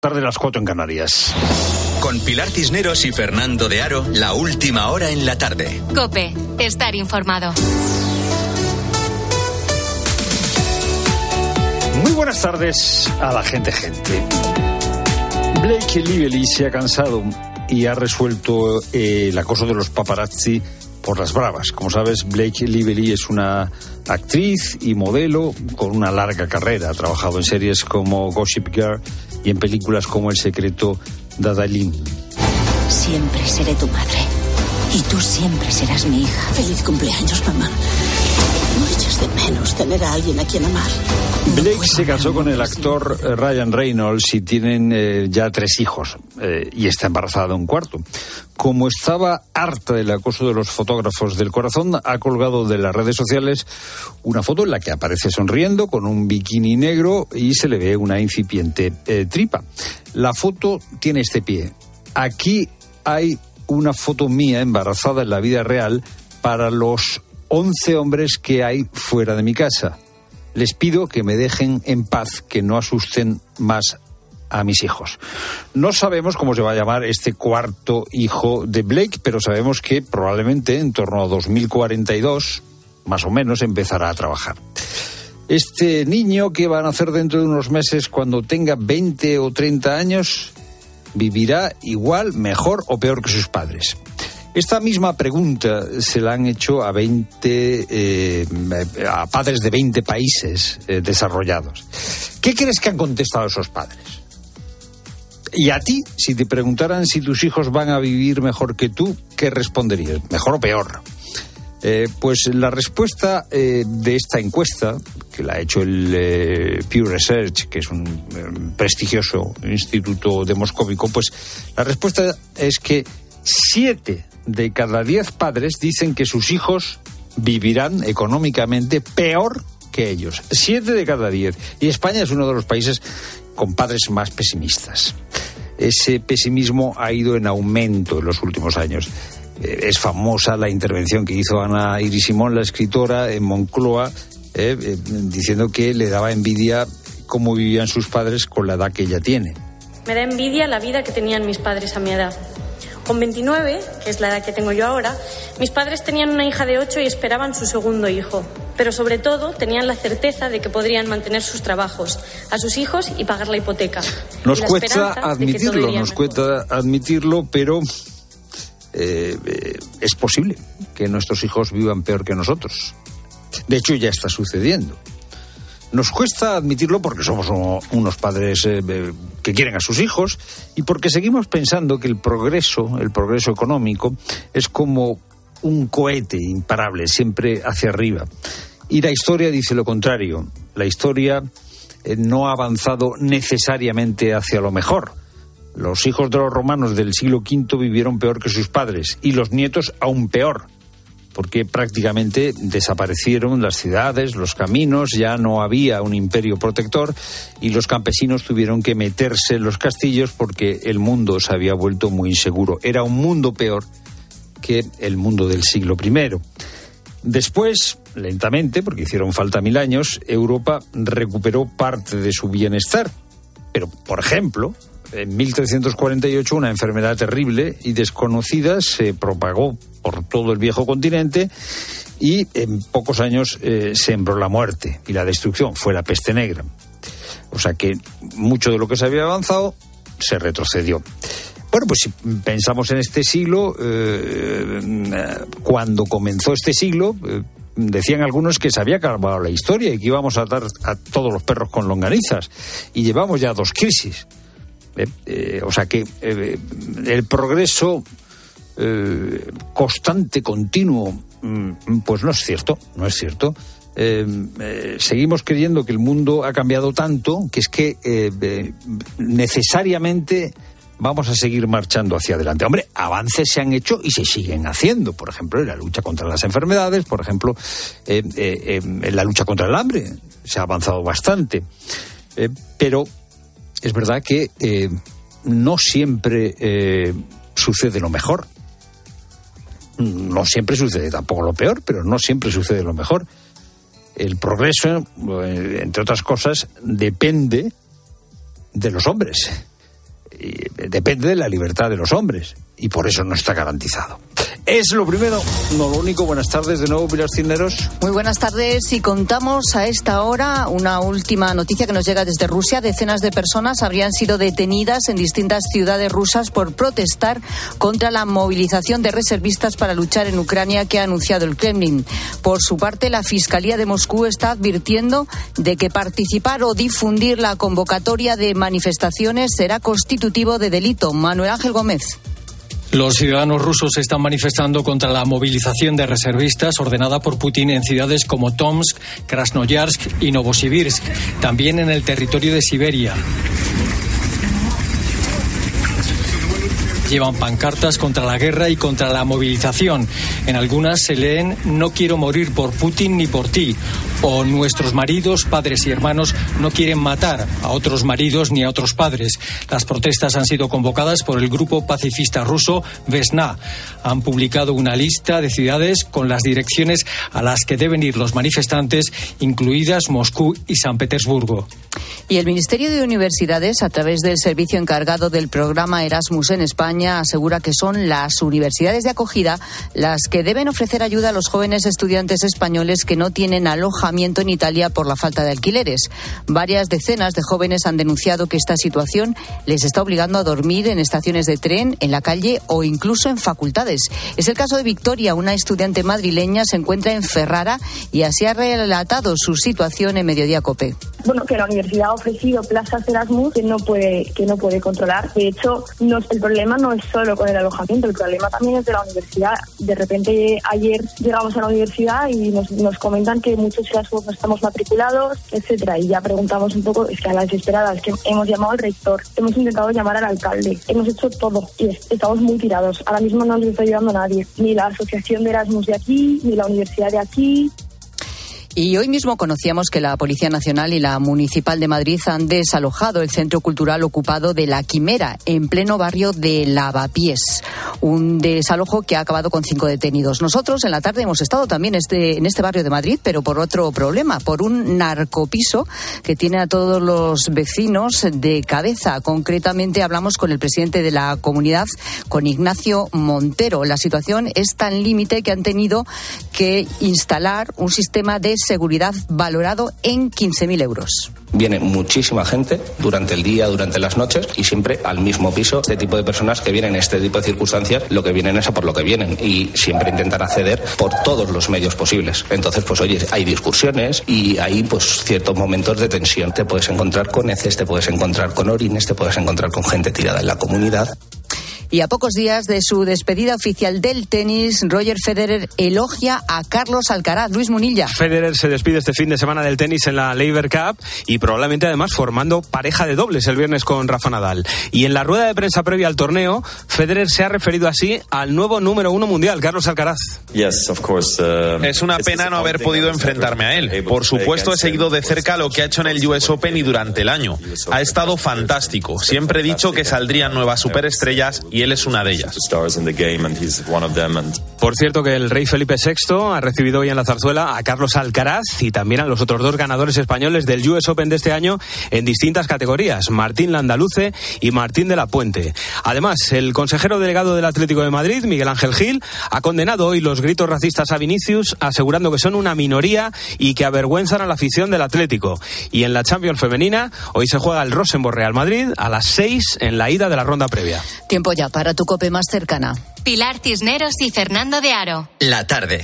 tarde, las 4 en Canarias. Con Pilar Cisneros y Fernando de Aro, la última hora en la tarde. COPE, estar informado. Muy buenas tardes a la gente. Blake Lively se ha cansado y ha resuelto el acoso de los paparazzi por las bravas. Como sabes, Blake Lively es una actriz y modelo con una larga carrera. Ha trabajado en series como Gossip Girl y en películas como El secreto de Adalyn. Siempre seré tu madre. Y tú siempre serás mi hija. Feliz cumpleaños, mamá. No echas de menos tener a alguien a quien amar. Blake se casó con el actor Ryan Reynolds y tienen ya 3 hijos y está embarazada de un cuarto. Como estaba harta del acoso de los fotógrafos del corazón, ha colgado de las redes sociales una foto en la que aparece sonriendo con un bikini negro y se le ve una incipiente tripa. La foto tiene este pie. Aquí hay una foto mía embarazada en la vida real para los 11 hombres que hay fuera de mi casa. Les pido que me dejen en paz, que no asusten más a mis hijos. No sabemos cómo se va a llamar este cuarto hijo de Blake, pero sabemos que probablemente en torno a 2042, más o menos, empezará a trabajar. Este niño que va a nacer dentro de unos meses, cuando tenga 20 o 30 años, vivirá igual, mejor o peor que sus padres. Esta misma pregunta se la han hecho a padres de 20 países desarrollados. ¿Qué crees que han contestado esos padres? Y a ti, si te preguntaran si tus hijos van a vivir mejor que tú, ¿qué responderías? ¿Mejor o peor? Pues la respuesta de esta encuesta, que la ha hecho el Pew Research, que es un prestigioso instituto demoscópico, pues la respuesta es que 7 de cada 10 padres dicen que sus hijos vivirán económicamente peor que ellos. 7 de cada 10. Y España es uno de los países con padres más pesimistas. Ese pesimismo ha ido en aumento en los últimos años. Es famosa la intervención que hizo Ana Iris Simón, la escritora, en Moncloa, diciendo que le daba envidia cómo vivían sus padres con la edad que ella tiene. Me da envidia la vida que tenían mis padres a mi edad. Con 29, que es la edad que tengo yo ahora, mis padres tenían una hija de 8 y esperaban su segundo hijo. Pero sobre todo tenían la certeza de que podrían mantener sus trabajos, a sus hijos y pagar la hipoteca. Nos cuesta admitirlo, pero es posible que nuestros hijos vivan peor que nosotros. De hecho, ya está sucediendo. Nos cuesta admitirlo porque somos unos padres que quieren a sus hijos y porque seguimos pensando que el progreso económico es como un cohete imparable, siempre hacia arriba. Y la historia dice lo contrario. La historia no ha avanzado necesariamente hacia lo mejor. Los hijos de los romanos del siglo V vivieron peor que sus padres y los nietos aún peor, porque prácticamente desaparecieron las ciudades, los caminos, ya no había un imperio protector y los campesinos tuvieron que meterse en los castillos porque el mundo se había vuelto muy inseguro. Era un mundo peor que el mundo del siglo I. Después, lentamente, porque hicieron falta 1000 años, Europa recuperó parte de su bienestar. Pero, por ejemplo, en 1348 una enfermedad terrible y desconocida se propagó por todo el viejo continente y en pocos años sembró la muerte y la destrucción. Fue la peste negra. O sea que mucho de lo que se había avanzado se retrocedió. Bueno, pues si pensamos en este siglo, cuando comenzó este siglo, decían algunos que se había acabado la historia y que íbamos a atar a todos los perros con longanizas. Y llevamos ya 2 crisis. O sea que el progreso constante, continuo, pues no es cierto. Seguimos creyendo que el mundo ha cambiado tanto que es que necesariamente vamos a seguir marchando hacia adelante. Hombre, avances se han hecho y se siguen haciendo. Por ejemplo, en la lucha contra las enfermedades, por ejemplo, en la lucha contra el hambre se ha avanzado bastante. Pero es verdad que no siempre sucede lo mejor. No siempre sucede tampoco lo peor, pero no siempre sucede lo mejor. El progreso, entre otras cosas, depende de los hombres. depende de la libertad de los hombres y por eso no está garantizado. Es lo primero, no lo único. Buenas tardes de nuevo, Pilar Cisneros. Muy buenas tardes, y contamos a esta hora una última noticia que nos llega desde Rusia. Decenas de personas habrían sido detenidas en distintas ciudades rusas por protestar contra la movilización de reservistas para luchar en Ucrania que ha anunciado el Kremlin. Por su parte, la Fiscalía de Moscú está advirtiendo de que participar o difundir la convocatoria de manifestaciones será constitutivo de delito. Manuel Ángel Gómez. Los ciudadanos rusos se están manifestando contra la movilización de reservistas ordenada por Putin en ciudades como Tomsk, Krasnoyarsk y Novosibirsk, también en el territorio de Siberia. Llevan pancartas contra la guerra y contra la movilización. En algunas se leen "No quiero morir por Putin ni por ti", o "Nuestros maridos, padres y hermanos no quieren matar a otros maridos ni a otros padres". Las protestas han sido convocadas por el grupo pacifista ruso Vesna. Han publicado una lista de ciudades con las direcciones a las que deben ir los manifestantes, incluidas Moscú y San Petersburgo. Y el Ministerio de Universidades, a través del servicio encargado del programa Erasmus en España, asegura que son las universidades de acogida las que deben ofrecer ayuda a los jóvenes estudiantes españoles que no tienen alojamiento en Italia por la falta de alquileres. Varias decenas de jóvenes han denunciado que esta situación les está obligando a dormir en estaciones de tren, en la calle o incluso en facultades. Es el caso de Victoria, una estudiante madrileña, se encuentra en Ferrara y así ha relatado su situación en Mediodía COPE. Bueno, que la universidad ha ofrecido plazas Erasmus que no puede controlar. De hecho, el problema no es solo con el alojamiento, el problema también es de la universidad. De repente, ayer llegamos a la universidad y nos comentan que muchos Erasmus no estamos matriculados, etcétera. Y ya preguntamos un poco, es que a la desesperada, es que hemos llamado al rector, hemos intentado llamar al alcalde, hemos hecho todo y estamos muy tirados. Ahora mismo no nos está ayudando nadie, ni la asociación de Erasmus de aquí, ni la universidad de aquí. Y hoy mismo conocíamos que la Policía Nacional y la Municipal de Madrid han desalojado el centro cultural ocupado de La Quimera, en pleno barrio de Lavapiés. Un desalojo que ha acabado con 5 detenidos. Nosotros en la tarde hemos estado también en este barrio de Madrid, pero por otro problema, por un narcopiso que tiene a todos los vecinos de cabeza. Concretamente hablamos con el presidente de la comunidad, con Ignacio Montero. La situación es tan límite que han tenido que instalar un sistema de seguridad valorado en 15.000 euros. Viene muchísima gente durante el día, durante las noches y siempre al mismo piso. Este tipo de personas que vienen en este tipo de circunstancias, lo que vienen es a por lo que vienen y siempre intentan acceder por todos los medios posibles. Entonces, pues oye, hay discusiones y hay pues ciertos momentos de tensión. Te puedes encontrar con heces, te puedes encontrar con orines, te puedes encontrar con gente tirada en la comunidad. Y a pocos días de su despedida oficial del tenis, Roger Federer elogia a Carlos Alcaraz. Luis Munilla. Federer se despide este fin de semana del tenis en la Laver Cup y probablemente además formando pareja de dobles el viernes con Rafa Nadal. Y en la rueda de prensa previa al torneo, Federer se ha referido así al nuevo número 1 mundial, Carlos Alcaraz. Es una pena no haber podido enfrentarme a él. Por supuesto, he seguido de cerca lo que ha hecho en el US Open y durante el año. Ha estado fantástico. Siempre he dicho que saldrían nuevas superestrellas y él es una de ellas. Por cierto, que el rey Felipe VI ha recibido hoy en la zarzuela a Carlos Alcaraz y también a los otros 2 ganadores españoles del US Open de este año en distintas categorías, Martín Landaluce y Martín de la Puente. Además, el consejero delegado del Atlético de Madrid, Miguel Ángel Gil, ha condenado hoy los gritos racistas a Vinicius, asegurando que son una minoría y que avergüenzan a la afición del Atlético. Y en la Champions femenina, hoy se juega el Rosenborg Real Madrid a las 6 en la ida de la ronda previa. Tiempo ya para tu COPE más cercana. Pilar Cisneros y Fernando de Aro. La tarde.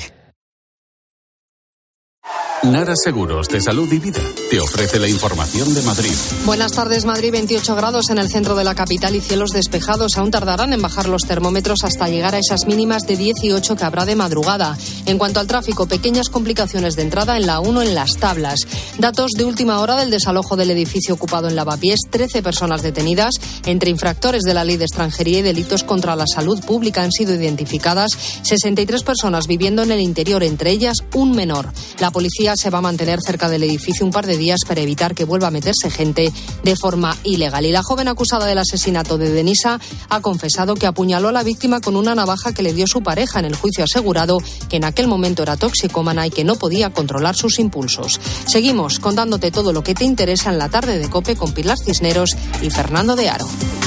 Nara Seguros de Salud y Vida te ofrece la información de Madrid. Buenas tardes, Madrid, 28 grados en el centro de la capital y cielos despejados. Aún tardarán en bajar los termómetros hasta llegar a esas mínimas de 18 que habrá de madrugada. En cuanto al tráfico, pequeñas complicaciones de entrada en la 1 en Las Tablas. Datos de última hora del desalojo del edificio ocupado en Lavapiés. 13 personas detenidas. Entre infractores de la ley de extranjería y delitos contra la salud pública han sido identificadas 63 personas viviendo en el interior, entre ellas un menor. La policía se va a mantener cerca del edificio un par de días para evitar que vuelva a meterse gente de forma ilegal. Y la joven acusada del asesinato de Denisa ha confesado que apuñaló a la víctima con una navaja que le dio su pareja. En el juicio ha asegurado que en aquel momento era toxicómana y que no podía controlar sus impulsos. Seguimos contándote todo lo que te interesa en la tarde de COPE con Pilar Cisneros y Fernando de Aro.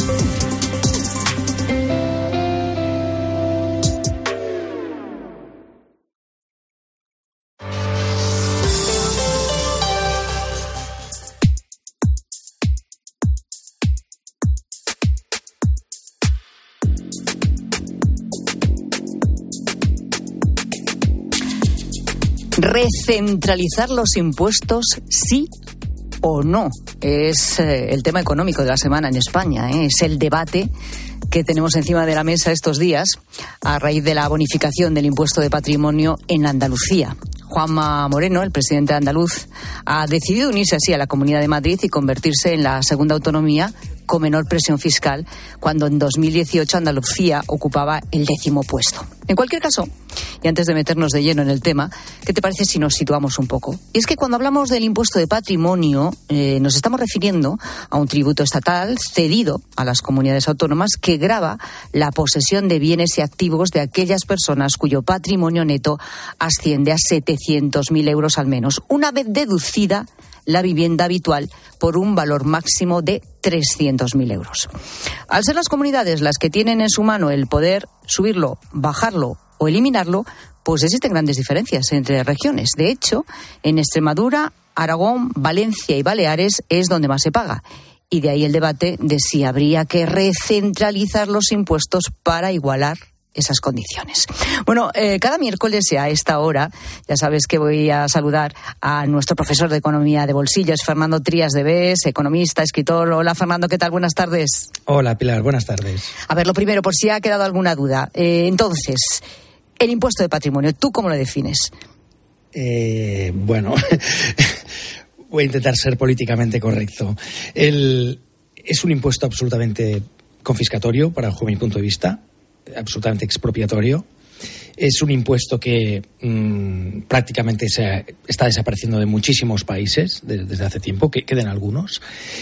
¿Recentralizar los impuestos, sí o no? Es el tema económico de la semana en España, ¿eh? Es el debate que tenemos encima de la mesa estos días a raíz de la bonificación del impuesto de patrimonio en Andalucía. Juanma Moreno, el presidente andaluz, ha decidido unirse así a la Comunidad de Madrid y convertirse en la segunda autonomía con menor presión fiscal, cuando en 2018 Andalucía ocupaba el 10º puesto. En cualquier caso, y antes de meternos de lleno en el tema, ¿qué te parece si nos situamos un poco? Y es que cuando hablamos del impuesto de patrimonio, nos estamos refiriendo a un tributo estatal cedido a las comunidades autónomas que grava la posesión de bienes y activos de aquellas personas cuyo patrimonio neto asciende a 700.000 euros al menos, una vez deducida la vivienda habitual por un valor máximo de 300.000 euros. Al ser las comunidades las que tienen en su mano el poder subirlo, bajarlo o eliminarlo, pues existen grandes diferencias entre regiones. De hecho, en Extremadura, Aragón, Valencia y Baleares es donde más se paga. Y de ahí el debate de si habría que recentralizar los impuestos para igualar esas condiciones. Bueno, cada miércoles y a esta hora, ya sabes que voy a saludar a nuestro profesor de Economía de bolsillo, es Fernando Trías de Bes, economista, escritor. Hola, Fernando, ¿qué tal? Buenas tardes. Hola, Pilar, buenas tardes. A ver, lo primero, por si ha quedado alguna duda. Entonces, el impuesto de patrimonio, ¿tú cómo lo defines? Bueno, voy a intentar ser políticamente correcto. Es un impuesto absolutamente confiscatorio, bajo mi punto de vista, absolutamente expropiatorio. Es un impuesto que prácticamente está desapareciendo de muchísimos países desde hace tiempo, que quedan algunos.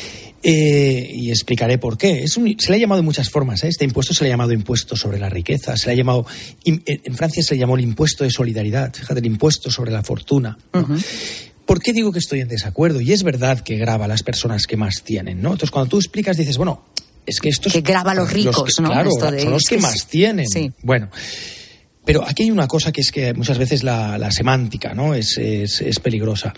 Y explicaré por qué. Se le ha llamado de muchas formas, ¿eh? Este impuesto se le ha llamado impuesto sobre la riqueza, se le ha llamado, en Francia se le llamó el impuesto de solidaridad, fíjate, el impuesto sobre la fortuna, ¿no? Uh-huh. ¿Por qué digo que estoy en desacuerdo? Y es verdad que grava a las personas que más tienen, ¿no? Entonces, cuando tú explicas, dices, bueno, es que estos... Que grava a los ricos, ¿no? Claro, son los que más tienen. Sí. Bueno, pero aquí hay una cosa que es que muchas veces la semántica, ¿no? es peligrosa.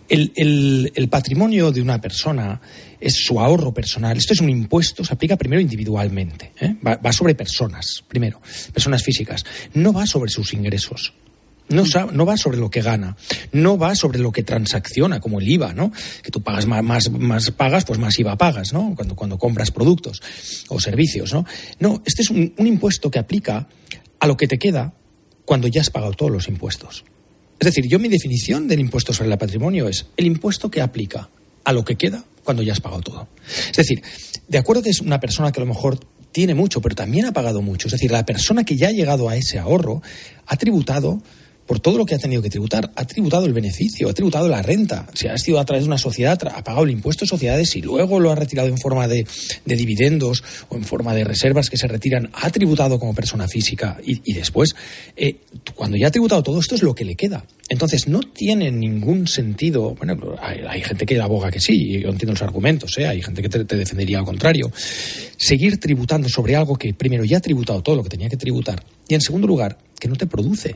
El patrimonio de una persona es su ahorro personal. Esto es un impuesto, se aplica primero individualmente, ¿eh? Va sobre personas, primero, personas físicas. No va sobre sus ingresos. No va sobre lo que gana, no va sobre lo que transacciona, como el IVA, ¿no? Que tú pagas más pagas, pues más IVA pagas, ¿no? Cuando compras productos o servicios, ¿no? No, este es un impuesto que aplica a lo que te queda cuando ya has pagado todos los impuestos. Es decir, mi definición del impuesto sobre el patrimonio es el impuesto que aplica a lo que queda cuando ya has pagado todo. Es decir, de acuerdo que es una persona que a lo mejor tiene mucho, pero también ha pagado mucho. Es decir, la persona que ya ha llegado a ese ahorro ha tributado por todo lo que ha tenido que tributar, ha tributado el beneficio, ha tributado la renta. Si ha sido a través de una sociedad, ha pagado el impuesto de sociedades y luego lo ha retirado en forma de dividendos o en forma de reservas que se retiran, ha tributado como persona física y después, cuando ya ha tributado todo esto es lo que le queda. Entonces no tiene ningún sentido, bueno, hay gente que aboga que sí, yo entiendo los argumentos, hay gente que te defendería al contrario, seguir tributando sobre algo que primero ya ha tributado todo lo que tenía que tributar y en segundo lugar, que no te produce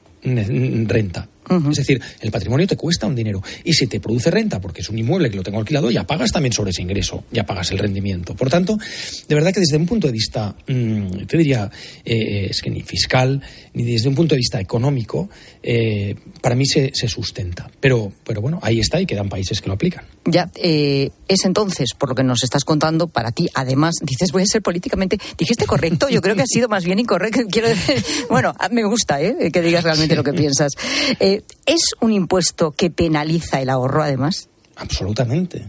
renta. Uh-huh. Es decir, el patrimonio te cuesta un dinero y si te produce renta porque es un inmueble que lo tengo alquilado, ya pagas también sobre ese ingreso, ya pagas el rendimiento. Por tanto, de verdad que desde un punto de vista, te diría, es que ni fiscal, ni desde un punto de vista económico, para mí se sustenta. Pero bueno, ahí está y quedan países que lo aplican. Ya, es entonces, por lo que nos estás contando, para ti, además, dices, voy a ser políticamente, dijiste correcto, yo creo que ha sido más bien incorrecto, quiero decir, bueno, me gusta, que digas realmente lo que piensas. ¿Es un impuesto que penaliza el ahorro, además? Absolutamente.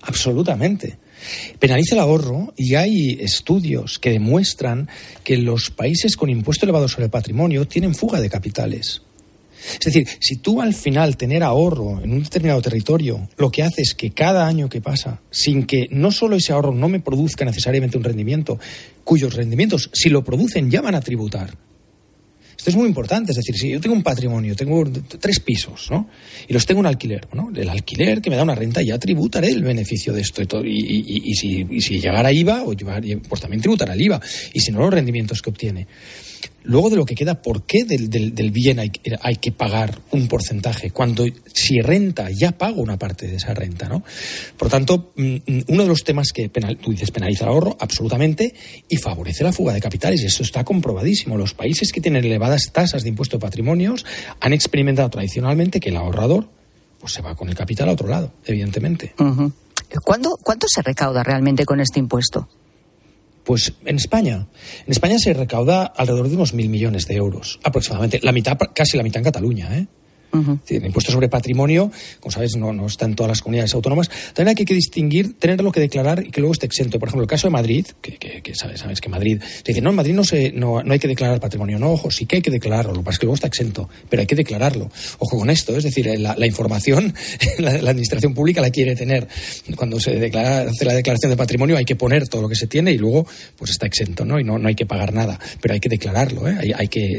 Penaliza el ahorro y hay estudios que demuestran que los países con impuesto elevado sobre el patrimonio tienen fuga de capitales. Es decir, si tú al final tener ahorro en un determinado territorio, lo que hace es que cada año que pasa, sin que no solo ese ahorro no me produzca necesariamente un rendimiento, cuyos rendimientos, si lo producen, ya van a tributar. Esto es muy importante, es decir, si yo tengo un patrimonio, tengo 3 pisos, ¿no? Y los tengo en alquiler, ¿no? El alquiler que me da una renta, ya tributaré el beneficio de esto y si llegara IVA, pues también tributará el IVA, y si no, los rendimientos que obtiene. Luego, de lo que queda, ¿por qué del bien hay que pagar un porcentaje? Cuando, si renta, ya pago una parte de esa renta, ¿no? Por tanto, uno de los temas que tú dices, penaliza el ahorro, absolutamente, y favorece la fuga de capitales, y eso está comprobadísimo. Los países que tienen elevadas tasas de impuesto de patrimonios han experimentado tradicionalmente que el ahorrador pues se va con el capital a otro lado, evidentemente. Uh-huh. ¿Cuánto se recauda realmente con este impuesto? Pues en España se recauda alrededor de unos 1.000 millones de euros, aproximadamente. Casi la mitad en Cataluña, ¿eh? Uh-huh. El impuesto sobre patrimonio, como sabes, no está en todas las comunidades autónomas. También hay que distinguir, tenerlo que declarar y que luego esté exento. Por ejemplo, el caso de Madrid, que sabes que Madrid te dice, no, en Madrid no hay que declarar patrimonio. No, ojo, sí que hay que declararlo. Lo que pasa es que luego está exento, pero hay que declararlo. Ojo con esto, es decir, la información la administración pública la quiere tener. Cuando se hace la declaración de patrimonio hay que poner todo lo que se tiene y luego pues está exento, ¿no? Y no hay que pagar nada, pero hay que declararlo, ¿eh? Hay que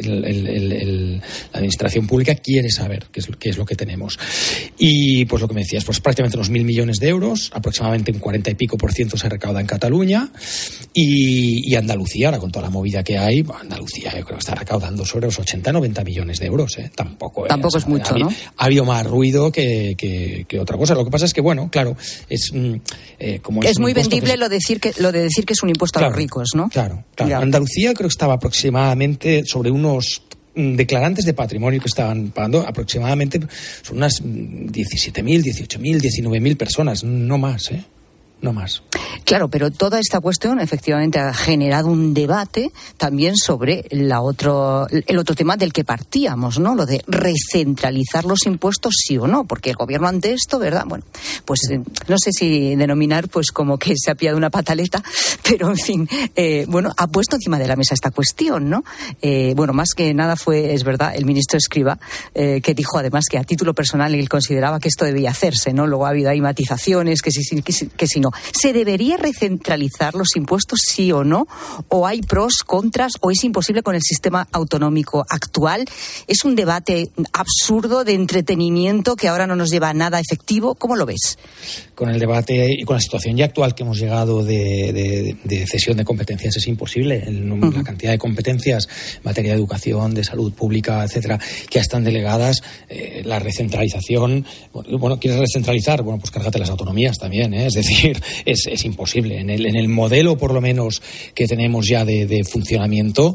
la administración pública quiere saber qué es lo que tenemos. Y pues lo que me decías, pues prácticamente unos 1.000 millones de euros, aproximadamente un 40 y pico % se recauda en Cataluña, y Andalucía, ahora con toda la movida que hay, Andalucía yo creo que está recaudando sobre los 80-90 millones de euros, ¿eh? Tampoco es mucho, ¿no? Ha habido más ruido que otra cosa. Lo que pasa es que, bueno, claro, es muy vendible lo de decir que es un impuesto a los ricos, ¿no? Claro. Andalucía creo que estaba aproximadamente sobre unos declarantes de patrimonio que estaban pagando aproximadamente son unas 17.000, 18.000, 19.000 personas, no más, ¿eh? No más. Claro, pero toda esta cuestión efectivamente ha generado un debate también sobre el otro tema del que partíamos, ¿no? Lo de recentralizar los impuestos, sí o no, porque el gobierno ante esto, ¿verdad? Bueno, pues no sé si denominar pues como que se ha pillado una pataleta, pero en fin, ha puesto encima de la mesa esta cuestión, ¿no? Más que nada es verdad, el ministro Escrivá, que dijo además que a título personal él consideraba que esto debía hacerse, ¿no? Luego ha habido ahí matizaciones, que si no. ¿Se debería recentralizar los impuestos, sí o no? ¿O hay pros, contras, o es imposible con el sistema autonómico actual? ¿Es un debate absurdo de entretenimiento que ahora no nos lleva a nada efectivo? ¿Cómo lo ves? Con el debate y con la situación ya actual que hemos llegado de cesión de competencias es imposible. La cantidad de competencias en materia de educación, de salud pública, etcétera, que ya están delegadas, la recentralización. Bueno, ¿quieres recentralizar? Bueno, pues cárgate las autonomías también, ¿eh? Es decir, es imposible. En el modelo, por lo menos, que tenemos ya de funcionamiento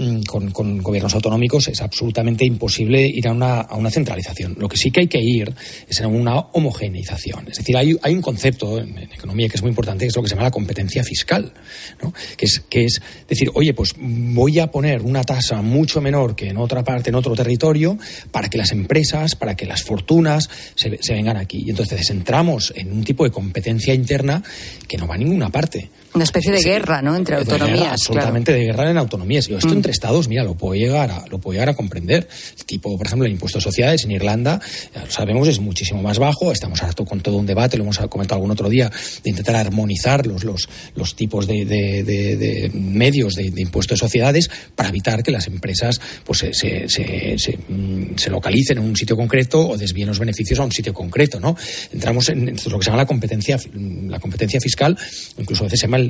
con gobiernos autonómicos, es absolutamente imposible ir a una centralización. Lo que sí que hay que ir es a una homogeneización. Es decir, hay un concepto en economía que es muy importante, que es lo que se llama la competencia fiscal, ¿no? Que es decir, oye, pues voy a poner una tasa mucho menor que en otra parte, en otro territorio, para que las empresas, para que las fortunas se vengan aquí. Y entonces entramos en un tipo de competencia interna que no va a ninguna parte. Una especie de guerra, ¿no? Entre autonomías. Absolutamente, claro. De guerra en autonomías. Yo esto entre estados, mira, lo puedo llegar a comprender. El tipo, por ejemplo, el impuesto de sociedades en Irlanda, ya lo sabemos, es muchísimo más bajo. Estamos ahora con todo un debate, lo hemos comentado algún otro día, de intentar armonizar los tipos de medios de impuesto de sociedades para evitar que las empresas pues se localicen en un sitio concreto o desvíen los beneficios a un sitio concreto, ¿no? Entramos en lo que se llama la competencia fiscal, incluso a veces se llama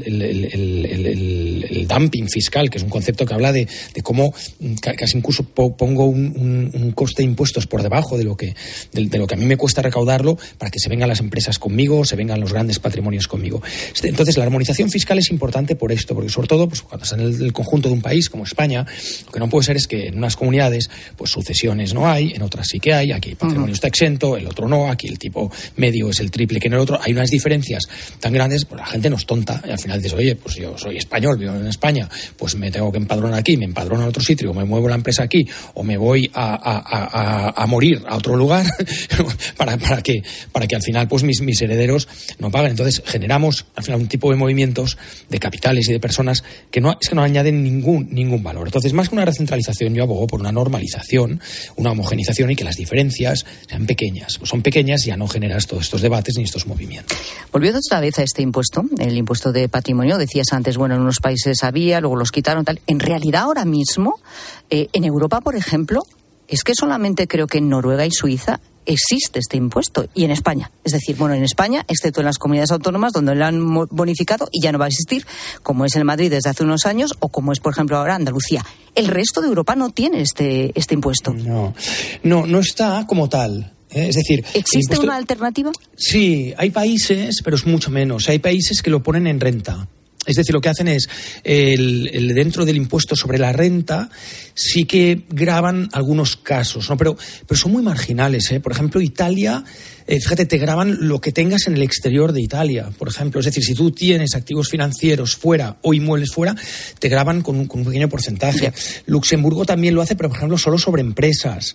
el dumping fiscal, que es un concepto que habla de cómo casi incluso pongo un coste de impuestos por debajo de lo que a mí me cuesta recaudarlo para que se vengan las empresas conmigo, se vengan los grandes patrimonios conmigo. Entonces, la armonización fiscal es importante por esto, porque sobre todo pues, cuando está en el conjunto de un país como España, lo que no puede ser es que en unas comunidades pues sucesiones no hay, en otras sí que hay, aquí el patrimonio está exento, el otro no, aquí el tipo medio es el triple que en el otro, hay unas diferencias tan grandes, pues la gente no es tonta, y al final dices, oye, pues yo soy español, vivo en España, pues me tengo que empadronar aquí, me empadrono en otro sitio, o me muevo la empresa aquí, o me voy a morir a otro lugar para que al final pues mis herederos no paguen. Entonces generamos al final un tipo de movimientos de capitales y de personas que no añaden ningún valor. Entonces, más que una recentralización, yo abogo por una normalización, una homogenización y que las diferencias sean pequeñas. Pues son pequeñas y ya no generas todos estos debates ni estos movimientos. Volviendo otra vez a este impuesto, el impuesto de patrimonio. Decías antes, bueno, en unos países había, luego los quitaron, tal. En realidad, ahora mismo, en Europa, por ejemplo, es que solamente creo que en Noruega y Suiza existe este impuesto, y en España. Es decir, bueno, en España, excepto en las comunidades autónomas donde lo han bonificado y ya no va a existir, como es en Madrid desde hace unos años, o como es, por ejemplo, ahora Andalucía. El resto de Europa no tiene este impuesto. No está como tal. Es decir, ¿existe una alternativa? Sí, hay países, pero es mucho menos. Hay países que lo ponen en renta. Es decir, lo que hacen es, dentro del impuesto sobre la renta, sí que graban algunos casos, ¿no? Pero son muy marginales, ¿eh? Por ejemplo, Italia, fíjate, te graban lo que tengas en el exterior de Italia, por ejemplo. Es decir, si tú tienes activos financieros fuera o inmuebles fuera, te graban con un pequeño porcentaje. Yeah. Luxemburgo también lo hace, pero, por ejemplo, solo sobre empresas.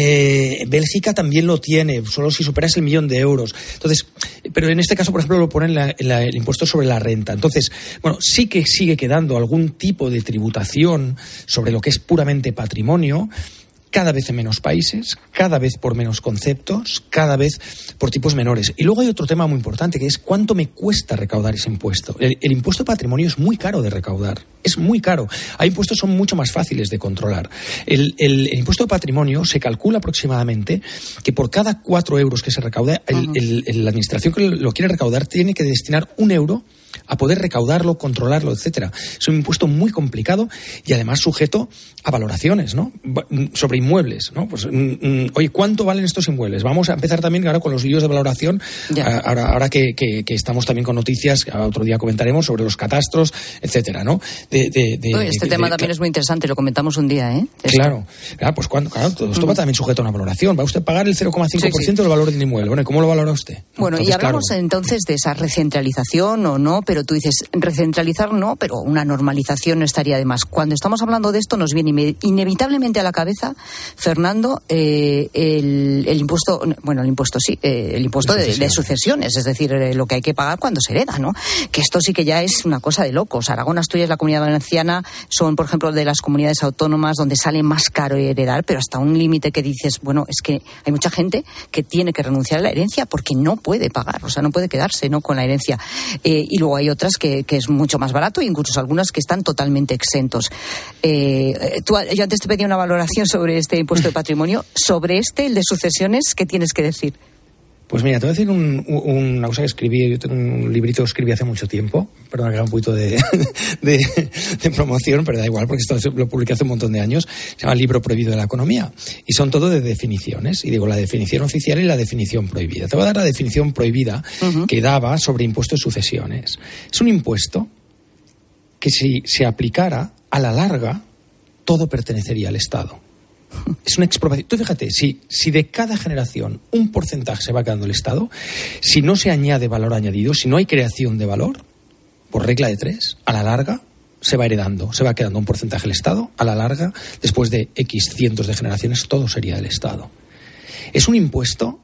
Bélgica también lo tiene, solo si superas el 1.000.000 de euros. Entonces, pero en este caso, por ejemplo, lo ponen el impuesto sobre la renta. Entonces, bueno, sí que sigue quedando algún tipo de tributación sobre lo que es puramente patrimonio, cada vez en menos países, cada vez por menos conceptos, cada vez por tipos menores. Y luego hay otro tema muy importante, que es cuánto me cuesta recaudar ese impuesto. El impuesto de patrimonio es muy caro de recaudar, es muy caro. Hay impuestos que son mucho más fáciles de controlar. El impuesto de patrimonio se calcula aproximadamente que por cada 4 euros que se recauda, la administración que lo quiere recaudar tiene que destinar 1 euro a poder recaudarlo, controlarlo, etcétera. Es un impuesto muy complicado y además sujeto a valoraciones, ¿no? Sobre inmuebles, ¿no? Pues, oye, ¿cuánto valen estos inmuebles? Vamos a empezar también ahora con los líos de valoración, ahora que estamos también con noticias, que otro día comentaremos sobre los catastros, etcétera, ¿no? Este tema también es muy interesante, lo comentamos un día, ¿eh? Claro, pues todo esto va también sujeto a una valoración. Va usted a pagar el 0,5% del valor del inmueble. Bueno, ¿y cómo lo valora usted? Bueno, entonces, y hablamos entonces de esa recentralización o no, pero tú dices, recentralizar no, pero una normalización no estaría de más. Cuando estamos hablando de esto nos viene inevitablemente a la cabeza, Fernando, el impuesto, bueno, el impuesto sí, el impuesto de sucesiones, es decir, lo que hay que pagar cuando se hereda, ¿no? Que esto sí que ya es una cosa de locos. Aragón, Asturias, la Comunidad Valenciana son, por ejemplo, de las comunidades autónomas donde sale más caro heredar, pero hasta un límite que dices, bueno, es que hay mucha gente que tiene que renunciar a la herencia porque no puede pagar, o sea, no puede quedarse, ¿no?, con la herencia. Y luego hay otras que es mucho más barato, e incluso algunas que están totalmente exentos. Yo antes te pedí una valoración sobre este impuesto de patrimonio. Sobre el de sucesiones, ¿qué tienes que decir? Pues mira, te voy a decir una cosa que escribí. Yo tengo un librito que escribí hace mucho tiempo. Perdón, que haga un poquito de promoción, pero da igual, porque esto lo publiqué hace un montón de años. Se llama El libro prohibido de la economía. Y son todo de definiciones. Y digo, la definición oficial y la definición prohibida. Te voy a dar la definición prohibida que daba sobre impuesto de sucesiones. Es un impuesto que, si se aplicara, a la larga, todo pertenecería al Estado. Es una expropiación. Tú fíjate, si de cada generación un porcentaje se va quedando el Estado, si no se añade valor añadido, si no hay creación de valor, por regla de 3, a la larga se va heredando, se va quedando un porcentaje el Estado, a la larga, después de X cientos de generaciones, todo sería del Estado. Es un impuesto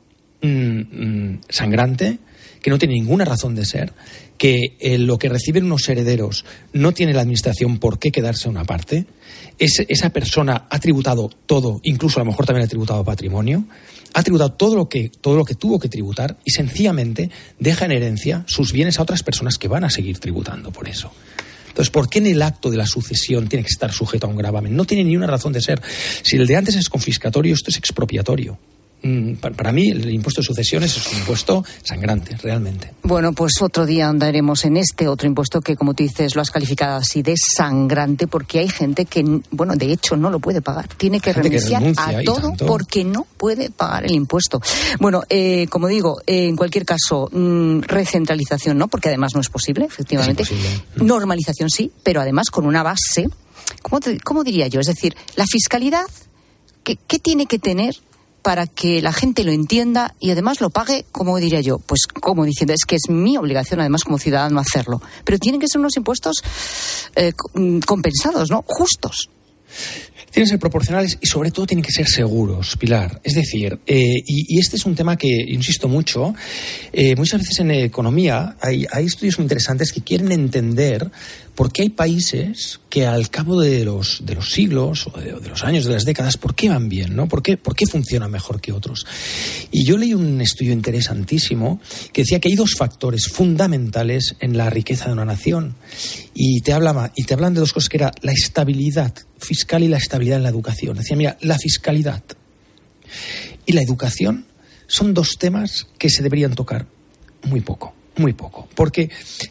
sangrante, que no tiene ninguna razón de ser, que lo que reciben unos herederos no tiene la administración por qué quedarse una parte. Esa persona ha tributado todo, incluso a lo mejor también ha tributado patrimonio, ha tributado todo lo que tuvo que tributar y sencillamente deja en herencia sus bienes a otras personas que van a seguir tributando por eso. Entonces, ¿por qué en el acto de la sucesión tiene que estar sujeto a un gravamen? No tiene ni una razón de ser. Si el de antes es confiscatorio, esto es expropiatorio. Para mí el impuesto de sucesiones es un impuesto sangrante, realmente. Bueno, pues otro día andaremos en este otro impuesto que, como tú dices, lo has calificado así de sangrante, porque hay gente que, bueno, de hecho no lo puede pagar. Tiene que renunciar a todo porque no puede pagar el impuesto. Bueno, como digo, en cualquier caso, recentralización no, porque además no es posible, efectivamente. Es imposible. Normalización sí, pero además con una base, ¿cómo diría yo? Es decir, la fiscalidad, ¿qué tiene que tener para que la gente lo entienda y además lo pague, como diría yo? Pues como diciendo, es que es mi obligación además como ciudadano hacerlo. Pero tienen que ser unos impuestos compensados, ¿no? Justos. Tienen que ser proporcionales y sobre todo tienen que ser seguros, Pilar. Es decir, y este es un tema que insisto mucho, muchas veces en economía hay estudios muy interesantes que quieren entender por qué hay países que al cabo de los siglos o de los años, de las décadas, ¿por qué van bien? ¿No? ¿Por qué funcionan mejor que otros? Y yo leí un estudio interesantísimo que decía que hay dos factores fundamentales en la riqueza de una nación. Y te hablan de dos cosas, que era la estabilidad fiscal y la estabilidad en la educación. Decía, mira, la fiscalidad y la educación son dos temas que se deberían tocar muy poco. Porque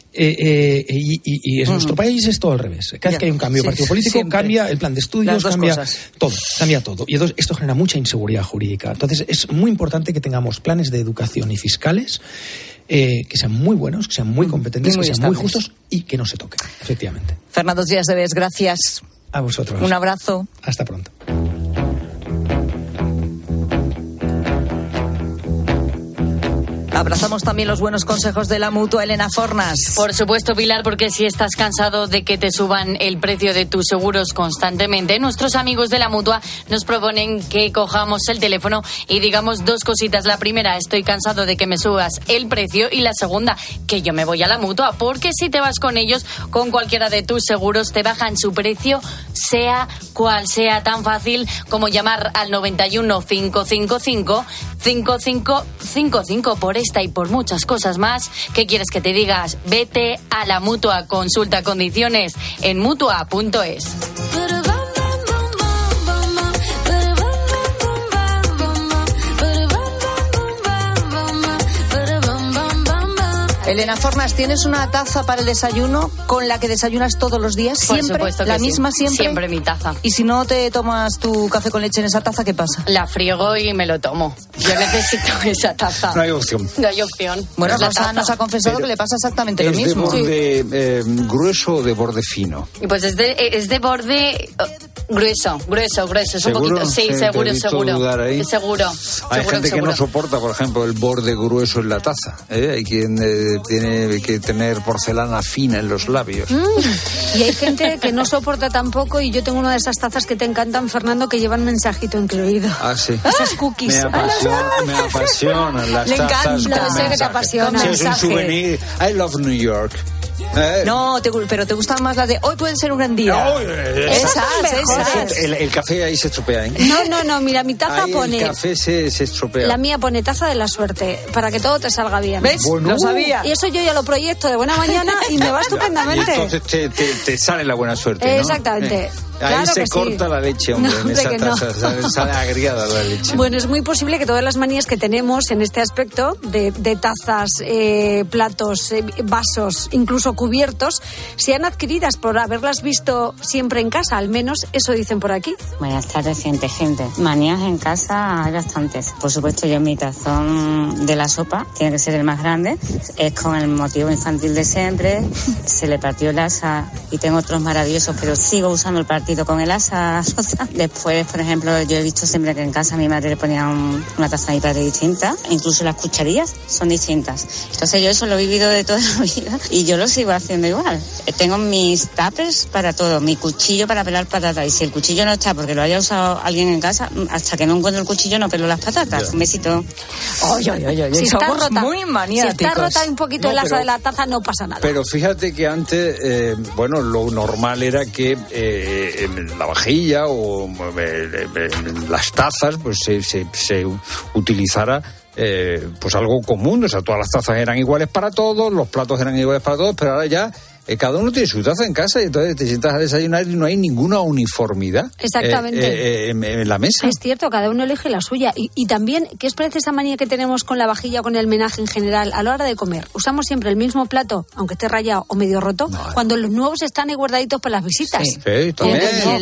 en nuestro país es todo al revés. Cada vez que hay un cambio de partido político, siempre cambia el plan de estudios, cambia todo. Y esto genera mucha inseguridad jurídica. Entonces es muy importante que tengamos planes de educación y fiscales que sean muy buenos, que sean muy competentes, que sean muy justos y que no se toquen, efectivamente. Fernando Trias de Bes, gracias. A vosotros. Un abrazo. Hasta pronto. Abrazamos también los buenos consejos de la Mutua. Elena Fornas. Por supuesto, Pilar, porque si estás cansado de que te suban el precio de tus seguros constantemente, nuestros amigos de la Mutua nos proponen que cojamos el teléfono y digamos dos cositas. La primera, estoy cansado de que me subas el precio, y la segunda, que yo me voy a la Mutua, porque si te vas con ellos, con cualquiera de tus seguros, te bajan su precio, sea cual sea. Tan fácil como llamar al 91 555 5555. Por esta y por muchas cosas más, ¿qué quieres que te digas? Vete a la Mutua. Consulta condiciones en mutua.es. Elena Fornas, ¿tienes una taza para el desayuno con la que desayunas todos los días? ¿Siempre? Por supuesto que ¿La misma siempre? Siempre mi taza. ¿Y si no te tomas tu café con leche en esa taza, qué pasa? La friego y me lo tomo. Yo necesito esa taza. No hay opción. No hay opción. Bueno, Rosa nos ha confesado que le pasa exactamente lo mismo. ¿Es de borde grueso o de borde fino? Y pues es de borde grueso. Es un poquito. Sí, seguro. Seguro. Hay gente que no soporta, por ejemplo, el borde grueso en la taza. Hay quien tiene que tener porcelana fina en los labios. Y hay gente que no soporta tampoco, y yo tengo una de esas tazas que te encantan, Fernando, que llevan mensajito incluido. Ah, sí. Esas cookies. Me apasionan las Le tazas. encanta, sé que te apasiona. Sí, es un souvenir. I love New York. No, pero te gustan más las de hoy puede ser un gran día. Esas. El café ahí se estropea, ¿eh? No, mira, mi taza pone... El café se estropea. La mía pone taza de la suerte, para que todo te salga bien. ¿Ves? Bueno. Lo sabía. Y eso yo ya lo proyecto de buena mañana y me va estupendamente. Y entonces te sale la buena suerte, ¿no? Exactamente. Ahí claro se corta sí. La leche, hombre, en esa taza sale agriada la leche. Bueno, es muy posible que todas las manías que tenemos en este aspecto de tazas, platos, vasos, incluso cubiertos, sean adquiridas por haberlas visto siempre en casa, al menos eso dicen por aquí. Buenas tardes, gente. Manías en casa hay bastantes. Por supuesto, yo mi tazón de la sopa tiene que ser el más grande. Es con el motivo infantil de siempre. Se le partió el asa y tengo otros maravillosos, pero sigo usando el partido con el asa rosa. Después, por ejemplo, yo he visto siempre que en casa mi madre le ponía una taza de mi padre distinta. Incluso las cucharillas son distintas. Entonces yo eso lo he vivido de toda la vida y yo lo sigo haciendo igual. Tengo mis tuppers para todo, mi cuchillo para pelar patatas, y si el cuchillo no está porque lo haya usado alguien en casa, hasta que no encuentro el cuchillo no pelo las patatas. Un besito. Si está rota, muy maniáticos. Si está rota un poquito el asa de la taza, no pasa nada. Pero fíjate que antes, lo normal era que la vajilla o las tazas pues se utilizara pues algo común. O sea, todas las tazas eran iguales para todos, los platos eran iguales para todos, pero ahora ya cada uno tiene su taza en casa y entonces te sientas a desayunar y no hay ninguna uniformidad. Exactamente. En la mesa. Es cierto, cada uno elige la suya. Y también, ¿qué os parece esa manía que tenemos con la vajilla o con el menaje en general a la hora de comer? Usamos siempre el mismo plato, aunque esté rayado o medio roto, cuando los nuevos están ahí guardaditos para las visitas. Sí, también.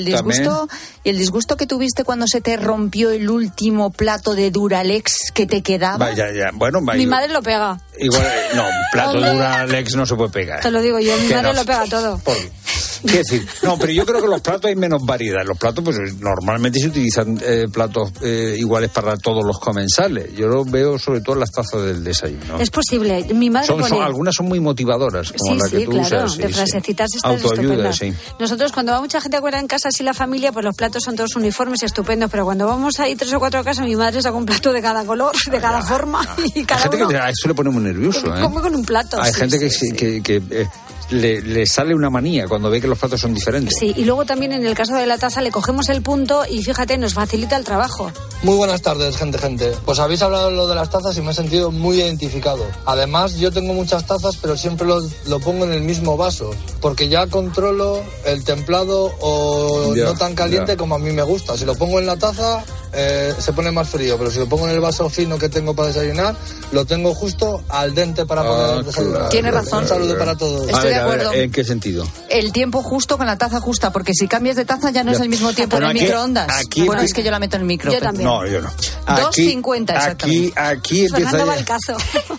Y el disgusto que tuviste cuando se te rompió el último plato de Duralex que te quedaba. Bueno, mi madre lo pega. Igual, no, un plato de Duralex no se puede pegar. Te lo digo yo, mi madre lo pega todo. ¿Qué decir? No, pero yo creo que los platos hay menos variedad. Los platos, pues normalmente se utilizan platos iguales para todos los comensales. Yo lo veo sobre todo en las tazas del desayuno. Es posible. Mi madre algunas son muy motivadoras, como la que tú usas. De frasecitas estas estupendas. Sí. Nosotros, cuando va mucha gente afuera en casa, así la familia, pues los platos son todos uniformes y estupendos, pero cuando vamos ahí 3 o 4 a casa, mi madre saca un plato de cada color, de cada forma, y cada hay gente uno... que a eso le pone muy nervioso, come con un plato. Hay gente que le sale una manía cuando ve que los platos son diferentes. Sí, y luego también en el caso de la taza le cogemos el punto y fíjate, nos facilita el trabajo. Muy buenas tardes, gente. Pues habéis hablado de lo de las tazas y me he sentido muy identificado. Además, yo tengo muchas tazas, pero siempre lo pongo en el mismo vaso, porque ya controlo el templado o no tan caliente como a mí me gusta. Si lo pongo en la taza, se pone más frío, pero si lo pongo en el vaso fino que tengo para desayunar, lo tengo justo al dente para poder desayunar. Tiene razón. Un saludo para todos. Estoy de acuerdo. ¿En qué sentido? El tiempo justo con la taza justa, porque si cambias de taza ya no es el mismo tiempo en el microondas. Bueno, es que yo la meto en el micro. Yo también. No, yo no. 2.50 exactamente. Aquí empieza Fernando Balcazo.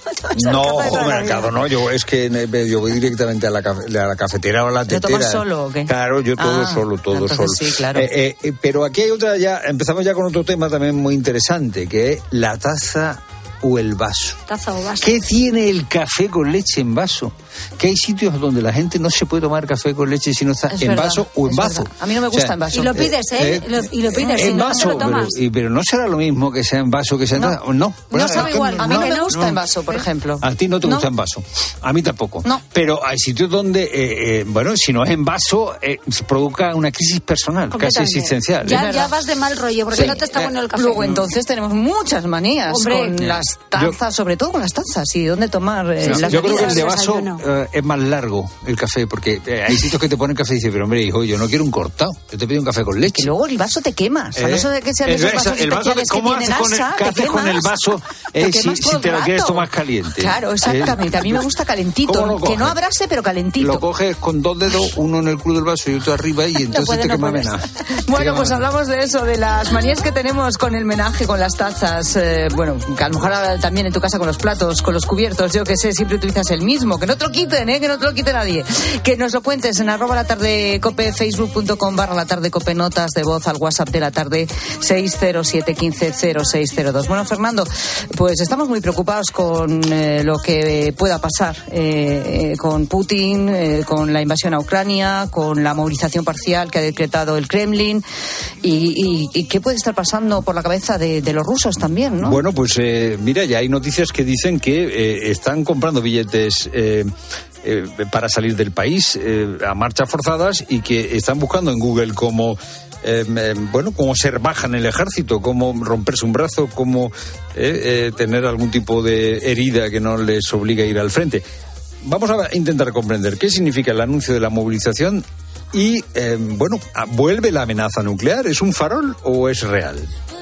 No, yo voy directamente a la cafetera o a la tetera. ¿Lo tomas solo o qué? Claro, yo todo solo. Sí, claro. Pero aquí hay otra, empezamos ya con otro tema también muy interesante, que es la taza o el vaso. Taza o vaso. ¿Qué tiene el café con leche en vaso? Que hay sitios donde la gente no se puede tomar café con leche si no está en vaso o en vaso. A mí no me gusta en vaso. Y lo pides, y lo pides, en no vaso, te lo tomas. pero no será lo mismo que sea en vaso que sea en taza. No sabe igual. A mí no me gusta en vaso, por ejemplo. A ti no te gusta en vaso. A mí tampoco. No. Pero hay sitios donde, si no es en vaso, se provoca una crisis personal, casi existencial. Ya vas de mal rollo, porque no te está bueno el café. Luego, entonces, tenemos muchas manías con las tazas, sobre todo con las tazas, y dónde tomar las Yo creo que bebidas. el de vaso es más largo, el café, porque hay sitios que te ponen café y dices, pero hombre, hijo, yo no quiero un cortado, yo te pido un café con leche. Que luego el vaso te quema, o sea, no sé de qué sean esos vasos especiales que tienen asa, ¿qué haces con el vaso si te lo quieres tomar caliente? Claro, exactamente, a mí me gusta calentito, que no abrase, pero calentito. Lo coges con 2 dedos, uno en el club del vaso y otro arriba, y entonces te quema nada. Bueno, pues hablamos de eso, de las manías que tenemos con el menaje, con las tazas, que a lo mejor también en tu casa con los platos, con los cubiertos, yo que sé, siempre utilizas el mismo, que no te lo quiten, que no te lo quite nadie. Que nos lo cuentes en @latardecope, facebook.com/latardecope, notas de voz al WhatsApp de la tarde 607150602. Bueno, Fernando, pues estamos muy preocupados con lo que pueda pasar con Putin, con la invasión a Ucrania, con la movilización parcial que ha decretado el Kremlin y qué puede estar pasando por la cabeza de los rusos también, ¿no? Bueno, pues mira, ya hay noticias que dicen que están comprando billetes para salir del país a marchas forzadas y que están buscando en Google cómo ser baja en el ejército, cómo romperse un brazo, cómo tener algún tipo de herida que no les obligue a ir al frente. Vamos a intentar comprender qué significa el anuncio de la movilización y, ¿vuelve la amenaza nuclear? ¿Es un farol o es real?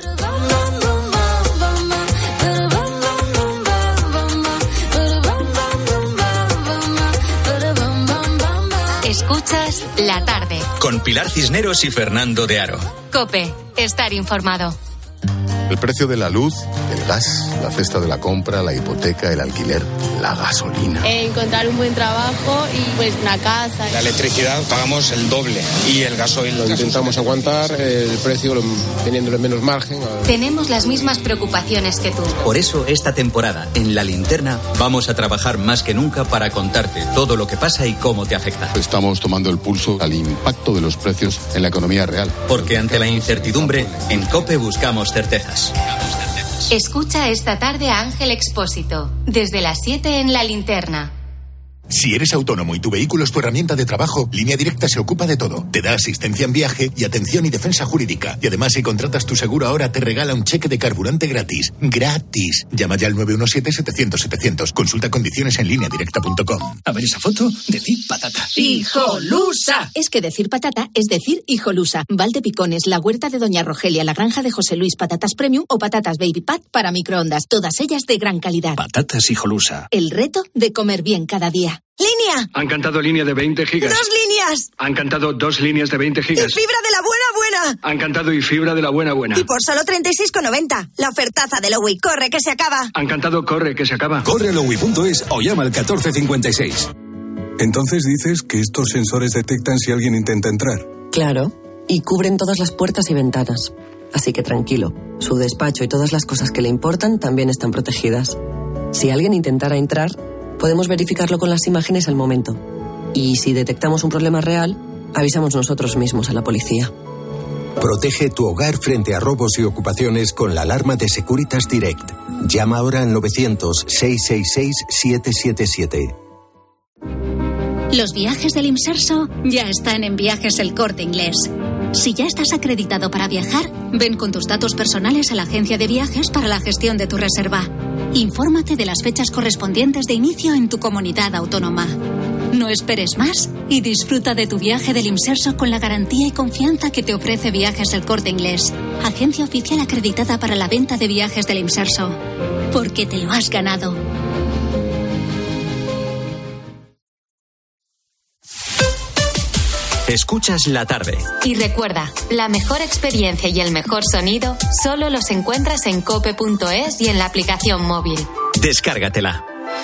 Escuchas La Tarde. Con Pilar Cisneros y Fernando de Aro. COPE. Estar informado. El precio de la luz, el gas, la cesta de la compra, la hipoteca, el alquiler, la gasolina. Encontrar un buen trabajo y pues una casa. La electricidad pagamos el doble y el gasoil. Lo intentamos aguantar el precio teniéndole menos margen. Tenemos las mismas preocupaciones que tú. Por eso esta temporada en La Linterna vamos a trabajar más que nunca para contarte todo lo que pasa y cómo te afecta. Estamos tomando el pulso al impacto de los precios en la economía real. Porque ante la incertidumbre, en COPE buscamos certezas. Escucha esta tarde a Ángel Expósito, desde las 7 en La Linterna. Si eres autónomo y tu vehículo es tu herramienta de trabajo, Línea Directa se ocupa de todo. Te da asistencia en viaje y atención y defensa jurídica. Y además, si contratas tu seguro ahora, te regala un cheque de carburante gratis. ¡Gratis! Llama ya al 917-700-700. Consulta condiciones en lineadirecta.com. A ver esa foto, decir patata. ¡Hijolusa! Es que decir patata es decir hijolusa. Valdepicones, la huerta de Doña Rogelia, la granja de José Luis, patatas premium o patatas baby pat para microondas. Todas ellas de gran calidad. Patatas hijolusa. El reto de comer bien cada día. ¡Línea! Han cantado línea de 20 gigas. ¡2 líneas! Han cantado 2 líneas de 20 gigas. ¡Y fibra de la buena! Han cantado y fibra de la buena. Y por solo 36,90. La ofertaza de Lowy. ¡Corre, que se acaba! Han cantado corre, que se acaba. Corre a lowy.es o llama al 1456. Entonces dices que estos sensores detectan si alguien intenta entrar. Claro, y cubren todas las puertas y ventanas. Así que tranquilo, su despacho y todas las cosas que le importan también están protegidas. Si alguien intentara entrar, podemos verificarlo con las imágenes al momento. Y si detectamos un problema real, avisamos nosotros mismos a la policía. Protege tu hogar frente a robos y ocupaciones con la alarma de Securitas Direct. Llama ahora al 900-666-777. Los viajes del Imserso ya están en Viajes El Corte Inglés. Si ya estás acreditado para viajar, ven con tus datos personales a la agencia de viajes para la gestión de tu reserva. Infórmate de las fechas correspondientes de inicio en tu comunidad autónoma. No esperes más y disfruta de tu viaje del Imserso con la garantía y confianza que te ofrece Viajes El Corte Inglés, agencia oficial acreditada para la venta de viajes del Imserso. Porque te lo has ganado. Escuchas la tarde. Y recuerda, la mejor experiencia y el mejor sonido solo los encuentras en cope.es y en la aplicación móvil. Descárgatela.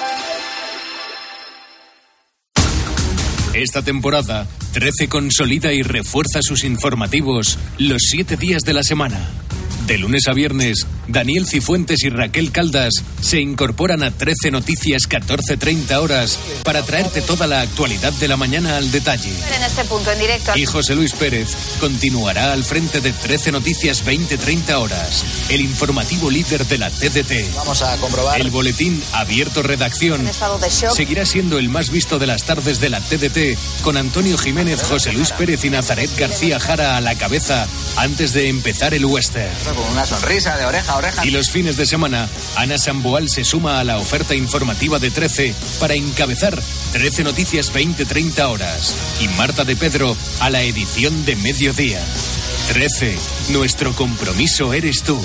Esta temporada, 13 consolida y refuerza sus informativos los 7 días de la semana. De lunes a viernes, Daniel Cifuentes y Raquel Caldas se incorporan a 13 Noticias 14:30 horas para traerte toda la actualidad de la mañana al detalle. En este punto, en directo. Y José Luis Pérez continuará al frente de 13 Noticias 20:30 horas, el informativo líder de la TDT. Vamos a comprobar. El boletín Abierto Redacción En estado de shock. seguirá siendo el más visto de las tardes de la TDT, con Antonio Jiménez, José Luis Pérez y Nazaret García Jara a la cabeza antes de empezar el western. Con una sonrisa de oreja a oreja. Y los fines de semana, Ana Samboal se suma a la oferta informativa de 13 para encabezar 13 Noticias 20:30 horas. Y Marta de Pedro a la edición de mediodía. 13. Nuestro compromiso eres tú.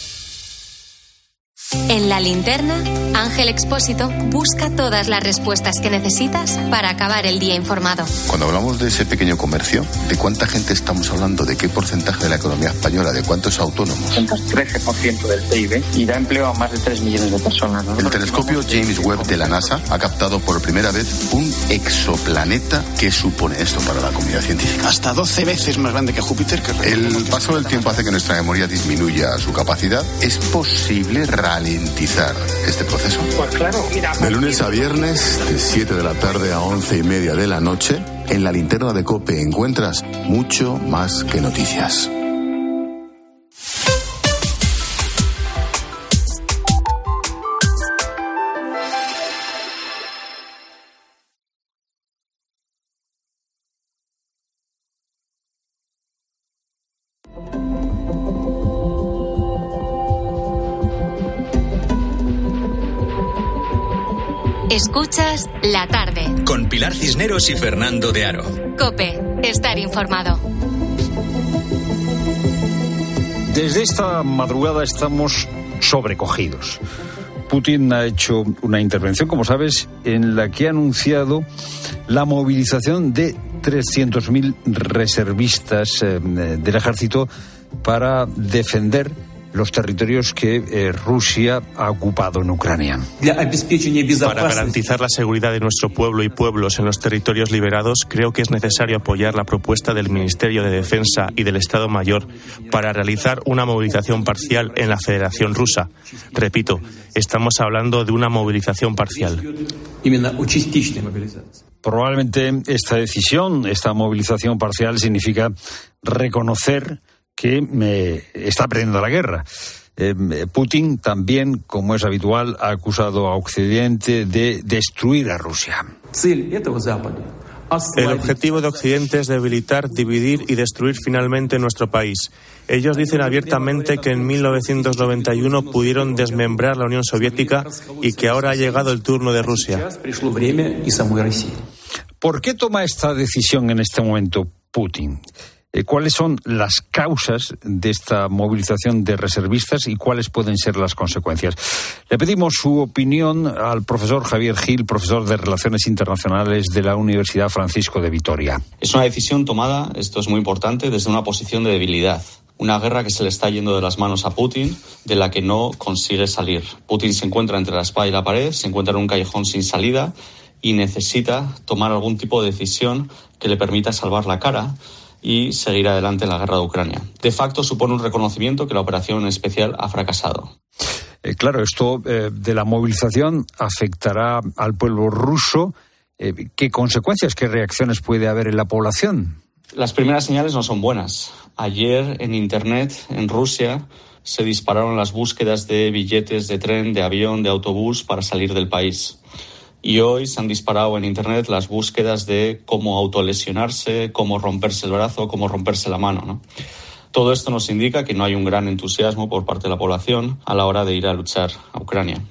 En La Linterna, Ángel Expósito busca todas las respuestas que necesitas para acabar el día informado. Cuando hablamos de ese pequeño comercio, ¿de cuánta gente estamos hablando? ¿De qué porcentaje de la economía española? ¿De cuántos autónomos? 13% del PIB y da empleo a más de 3 millones de personas. El telescopio James Webb de la NASA ha captado por primera vez un exoplaneta. ¿Qué supone esto para la comunidad científica? Hasta 12 veces más grande que Júpiter. El paso del tiempo hace que nuestra memoria disminuya su capacidad. ¿Es posible ralentizar este proceso? Pues claro, mira. De lunes a viernes, de 7 de la tarde a 11:30 de la noche, en La Linterna de COPE encuentras mucho más que noticias. Escuchas La Tarde. Con Pilar Cisneros y Fernando de Aro. COPE. Estar informado. Desde esta madrugada estamos sobrecogidos. Putin ha hecho una intervención, como sabes, en la que ha anunciado la movilización de 300.000 reservistas del ejército para defender los territorios que Rusia ha ocupado en Ucrania. Para garantizar la seguridad de nuestro pueblo y pueblos en los territorios liberados, creo que es necesario apoyar la propuesta del Ministerio de Defensa y del Estado Mayor para realizar una movilización parcial en la Federación Rusa. Repito, estamos hablando de una movilización parcial. Probablemente esta decisión, esta movilización parcial, significa reconocer que está perdiendo la guerra. Putin también, como es habitual, ha acusado a Occidente de destruir a Rusia. El objetivo de Occidente es debilitar, dividir y destruir finalmente nuestro país. Ellos dicen abiertamente que en 1991 pudieron desmembrar la Unión Soviética y que ahora ha llegado el turno de Rusia. ¿Por qué toma esta decisión en este momento Putin? ¿Cuáles son las causas de esta movilización de reservistas y cuáles pueden ser las consecuencias? Le pedimos su opinión al profesor Javier Gil, profesor de Relaciones Internacionales de la Universidad Francisco de Vitoria. Es una decisión tomada, esto es muy importante, desde una posición de debilidad. Una guerra que se le está yendo de las manos a Putin, de la que no consigue salir. Putin se encuentra entre la espada y la pared, se encuentra en un callejón sin salida y necesita tomar algún tipo de decisión que le permita salvar la cara y seguir adelante en la guerra de Ucrania. De facto supone un reconocimiento que la operación especial ha fracasado. Claro, esto de la movilización afectará al pueblo ruso. ¿Qué consecuencias, qué reacciones puede haber en la población? Las primeras señales no son buenas. Ayer en Internet, en Rusia, se dispararon las búsquedas de billetes de tren, de avión, de autobús para salir del país. Y hoy se han disparado en Internet las búsquedas de cómo autolesionarse, cómo romperse el brazo, cómo romperse la mano, ¿no? Todo esto nos indica que no hay un gran entusiasmo por parte de la población a la hora de ir a luchar a Ucrania.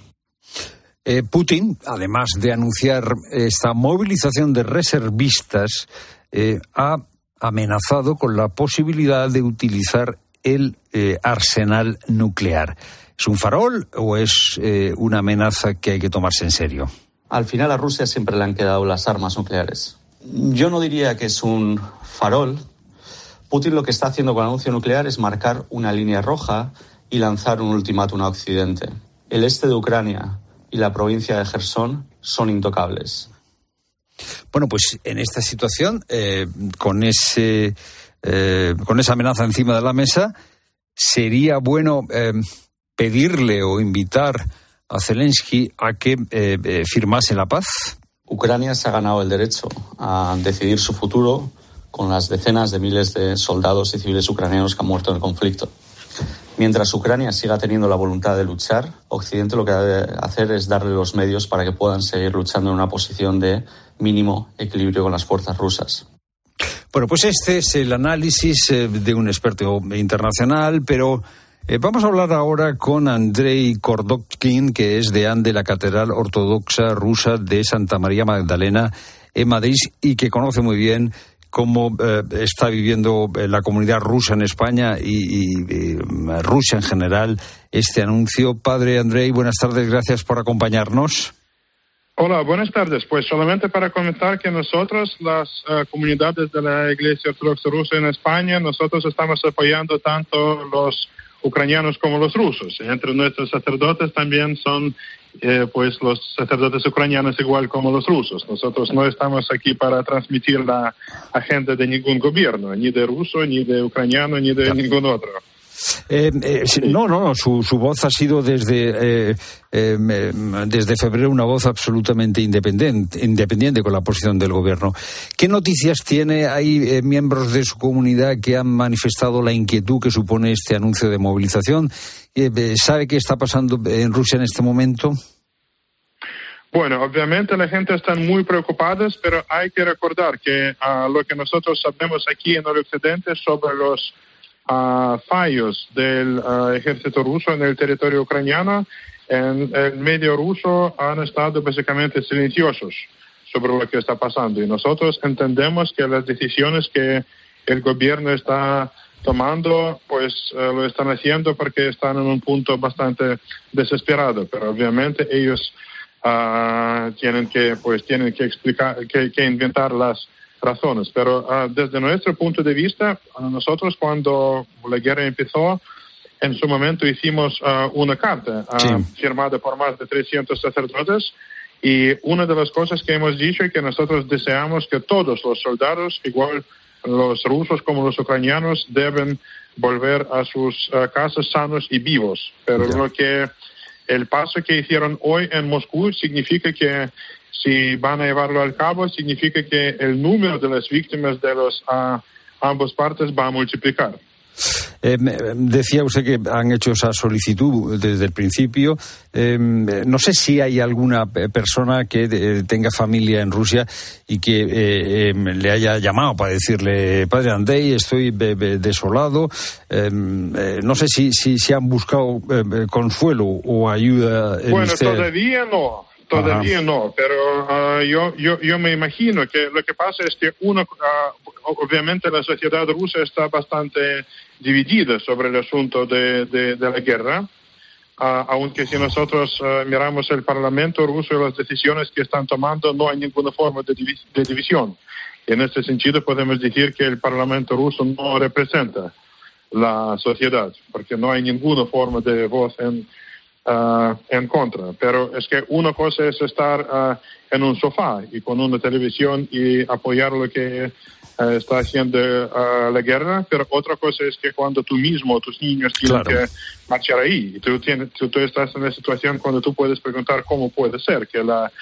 Putin, además de anunciar esta movilización de reservistas, ha amenazado con la posibilidad de utilizar el arsenal nuclear. ¿Es un farol o es una amenaza que hay que tomarse en serio? Al final a Rusia siempre le han quedado las armas nucleares. Yo no diría que es un farol. Putin lo que está haciendo con el anuncio nuclear es marcar una línea roja y lanzar un ultimátum a Occidente. El este de Ucrania y la provincia de Jersón son intocables. Bueno, pues en esta situación, con esa amenaza encima de la mesa, sería bueno pedirle o invitar a Zelensky a que firmase la paz. Ucrania se ha ganado el derecho a decidir su futuro con las decenas de miles de soldados y civiles ucranianos que han muerto en el conflicto. Mientras Ucrania siga teniendo la voluntad de luchar, Occidente lo que debe hacer es darle los medios para que puedan seguir luchando en una posición de mínimo equilibrio con las fuerzas rusas. Bueno, pues este es el análisis de un experto internacional, pero vamos a hablar ahora con Andrei Kordotkin, que es deán de la Catedral Ortodoxa Rusa de Santa María Magdalena en Madrid y que conoce muy bien cómo está viviendo la comunidad rusa en España y Rusia en general este anuncio. Padre Andrei, buenas tardes, gracias por acompañarnos. Hola, buenas tardes. Pues solamente para comentar que nosotros, las comunidades de la Iglesia Ortodoxa Rusa en España, nosotros estamos apoyando tanto los ucranianos como los rusos. Entre nuestros sacerdotes también son pues los sacerdotes ucranianos igual como los rusos. Nosotros no estamos aquí para transmitir la agenda de ningún gobierno, ni de ruso, ni de ucraniano, ni de ningún otro. No, su voz ha sido desde febrero una voz absolutamente independiente con la posición del gobierno. ¿Qué noticias tiene? ¿Hay miembros de su comunidad que han manifestado la inquietud que supone este anuncio de movilización? ¿Sabe qué está pasando en Rusia en este momento? Bueno, obviamente la gente está muy preocupada, pero hay que recordar que lo que nosotros sabemos aquí en el Occidente sobre los fallos del ejército ruso en el territorio ucraniano, en el medio ruso han estado básicamente silenciosos sobre lo que está pasando. Y nosotros entendemos que las decisiones que el gobierno está tomando, pues lo están haciendo porque están en un punto bastante desesperado. Pero obviamente ellos tienen que explicar, que inventar las razones. Pero desde nuestro punto de vista, nosotros cuando la guerra empezó, en su momento hicimos una carta firmada por más de 300 sacerdotes, y una de las cosas que hemos dicho es que nosotros deseamos que todos los soldados, igual los rusos como los ucranianos, deben volver a sus casas sanos y vivos. Pero el paso que hicieron hoy en Moscú significa que si van a llevarlo al cabo, significa que el número de las víctimas de ambas partes va a multiplicar. Decía usted que han hecho esa solicitud desde el principio. No sé si hay alguna persona que tenga familia en Rusia y que le haya llamado para decirle: Padre Andrei, estoy desolado. No sé si han buscado consuelo o ayuda. Bueno, todavía no. Todavía no, pero yo me imagino que lo que pasa es que obviamente la sociedad rusa está bastante dividida sobre el asunto de la guerra, aunque si nosotros miramos el Parlamento ruso y las decisiones que están tomando, no hay ninguna forma de división. Y en este sentido podemos decir que el Parlamento ruso no representa la sociedad, porque no hay ninguna forma de voz en en contra. Pero es que una cosa es estar en un sofá y con una televisión y apoyar lo que está haciendo la guerra, pero otra cosa es que cuando tú mismo, tus niños tienen que marchar ahí, y tú estás en la situación cuando tú puedes preguntar cómo puede ser que la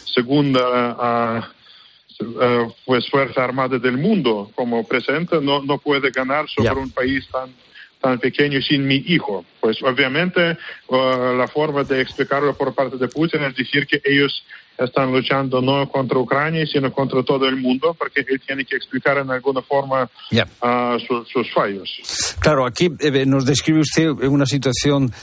segunda pues fuerza armada del mundo como presente no puede ganar sobre un país tan pequeño sin mi hijo. Pues obviamente la forma de explicarlo por parte de Putin es decir que ellos están luchando no contra Ucrania, sino contra todo el mundo, porque él tiene que explicar en alguna forma sus fallos. Claro, aquí nos describe usted una situación,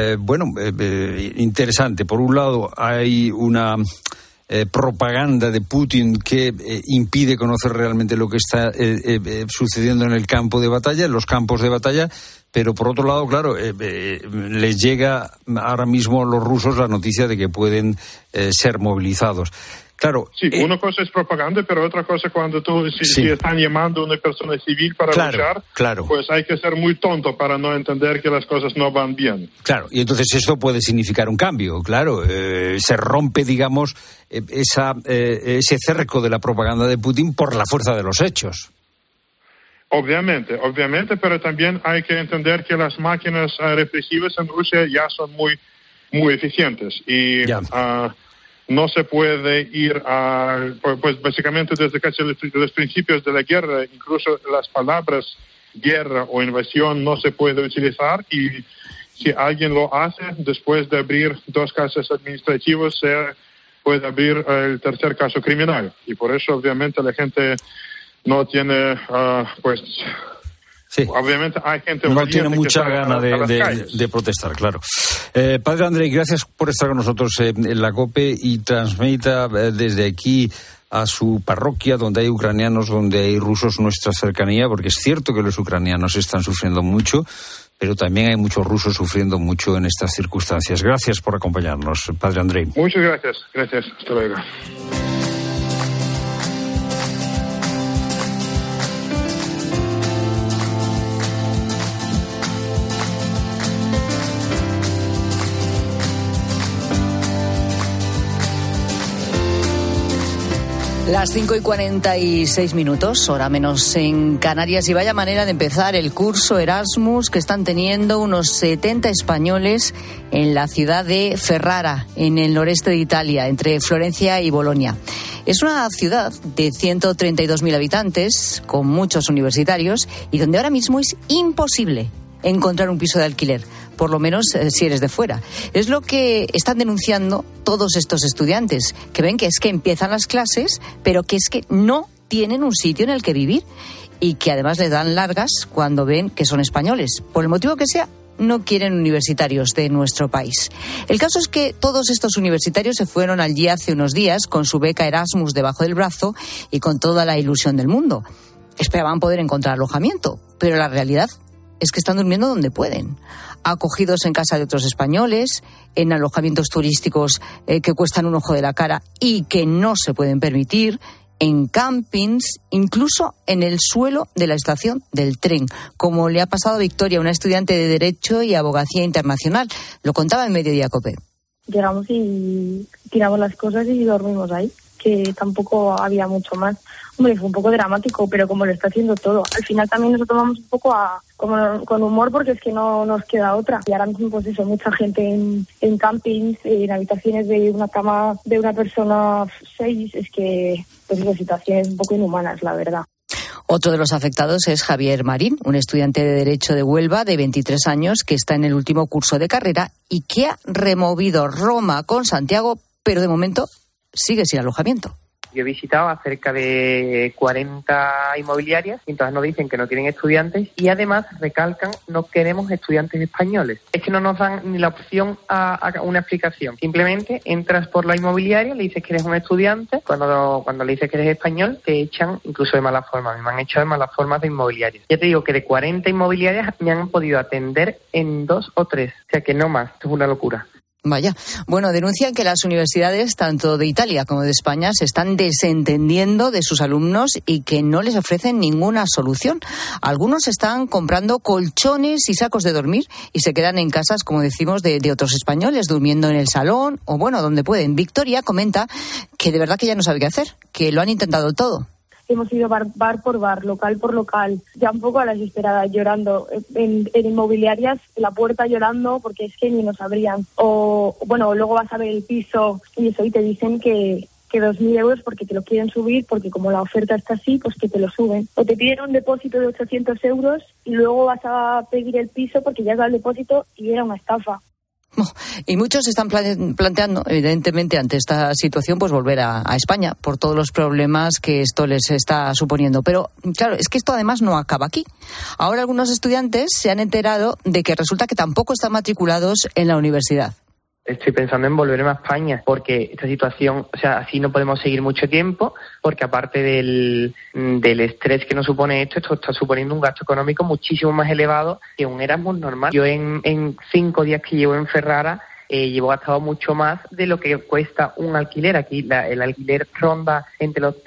interesante. Por un lado, hay una propaganda de Putin que impide conocer realmente lo que está sucediendo en el campo de batalla, en los campos de batalla, pero por otro lado, claro, les llega ahora mismo a los rusos la noticia de que pueden ser movilizados. Claro. Sí, una cosa es propaganda, pero otra cosa cuando si están llamando a una persona civil para luchar, pues hay que ser muy tonto para no entender que las cosas no van bien. Claro, y entonces esto puede significar un cambio, claro. Se rompe, digamos, ese cerco de la propaganda de Putin por la fuerza de los hechos. Obviamente, pero también hay que entender que las máquinas represivas en Rusia ya son muy, muy eficientes y no se puede ir pues básicamente desde casi los principios de la guerra, incluso las palabras guerra o invasión no se puede utilizar, y si alguien lo hace después de abrir 2 casos administrativos se puede abrir el tercer caso criminal, y por eso obviamente la gente no tiene, obviamente hay gente no tiene mucha gana de protestar, claro. Padre Andrei, gracias por estar con nosotros en la COPE y transmita desde aquí a su parroquia, donde hay ucranianos, donde hay rusos, nuestra cercanía, porque es cierto que los ucranianos están sufriendo mucho, pero también hay muchos rusos sufriendo mucho en estas circunstancias. Gracias por acompañarnos, Padre Andrei. Muchas gracias. Hasta luego. Las 5:46, hora menos en Canarias, y vaya manera de empezar el curso Erasmus que están teniendo unos 70 españoles en la ciudad de Ferrara, en el noreste de Italia, entre Florencia y Bolonia. Es una ciudad de 132.000 habitantes, con muchos universitarios, y donde ahora mismo es imposible encontrar un piso de alquiler, por lo menos si eres de fuera. Es lo que están denunciando todos estos estudiantes, que ven que es que empiezan las clases, pero que es que no tienen un sitio en el que vivir, y que además les dan largas cuando ven que son españoles. Por el motivo que sea, no quieren universitarios de nuestro país. El caso es que todos estos universitarios se fueron allí hace unos días con su beca Erasmus debajo del brazo y con toda la ilusión del mundo. Esperaban poder encontrar alojamiento, pero la realidad es que están durmiendo donde pueden, acogidos en casa de otros españoles, en alojamientos turísticos que cuestan un ojo de la cara y que no se pueden permitir, en campings, incluso en el suelo de la estación del tren, como le ha pasado a Victoria, una estudiante de Derecho y Abogacía Internacional. Lo contaba en Mediodía COPE. Llegamos y tiramos las cosas y dormimos ahí, que tampoco había mucho más. Hombre, fue un poco dramático, pero como lo está haciendo todo. Al final también nos lo tomamos un poco con humor, porque es que no nos queda otra. Y ahora mismo, pues eso, mucha gente en campings, en habitaciones de una cama de una persona 6, es que pues esas situaciones un poco inhumanas, la verdad. Otro de los afectados es Javier Marín, un estudiante de Derecho de Huelva de 23 años que está en el último curso de carrera y que ha removido Roma con Santiago, pero de momento sigue sin alojamiento. Yo he visitado a cerca de 40 inmobiliarias y entonces nos dicen que no tienen estudiantes y además recalcan no queremos estudiantes españoles. Es que no nos dan ni la opción a una explicación. Simplemente entras por la inmobiliaria, le dices que eres un estudiante, cuando le dices que eres español te echan incluso de mala forma. Me han echado de malas formas de inmobiliarias. Ya te digo que de 40 inmobiliarias me han podido atender en 2 o 3, o sea que no más, esto es una locura. Vaya. Bueno, denuncian que las universidades, tanto de Italia como de España, se están desentendiendo de sus alumnos y que no les ofrecen ninguna solución. Algunos están comprando colchones y sacos de dormir y se quedan en casas, como decimos, de otros españoles, durmiendo en el salón o, bueno, donde pueden. Victoria comenta que de verdad que ya no sabe qué hacer, que lo han intentado todo. Hemos ido bar por bar, local por local, ya un poco a la desesperada, llorando. En inmobiliarias, en la puerta llorando, porque es que ni nos abrían. O, bueno, luego vas a ver el piso y eso, y te dicen que 2.000 euros porque te lo quieren subir, porque como la oferta está así, pues que te lo suben. O te piden un depósito de 800 euros y luego vas a pedir el piso porque ya has dado el depósito y era una estafa. Y muchos están planteando, evidentemente, ante esta situación, pues volver a España por todos los problemas que esto les está suponiendo. Pero, claro, es que esto además no acaba aquí. Ahora algunos estudiantes se han enterado de que resulta que tampoco están matriculados en la universidad. Estoy pensando en volverme a España, porque esta situación, o sea, así no podemos seguir mucho tiempo, porque aparte del estrés que nos supone esto está suponiendo un gasto económico muchísimo más elevado que un Erasmus normal. Yo en 5 días que llevo en Ferrara, llevo gastado mucho más de lo que cuesta un alquiler. Aquí el alquiler ronda entre los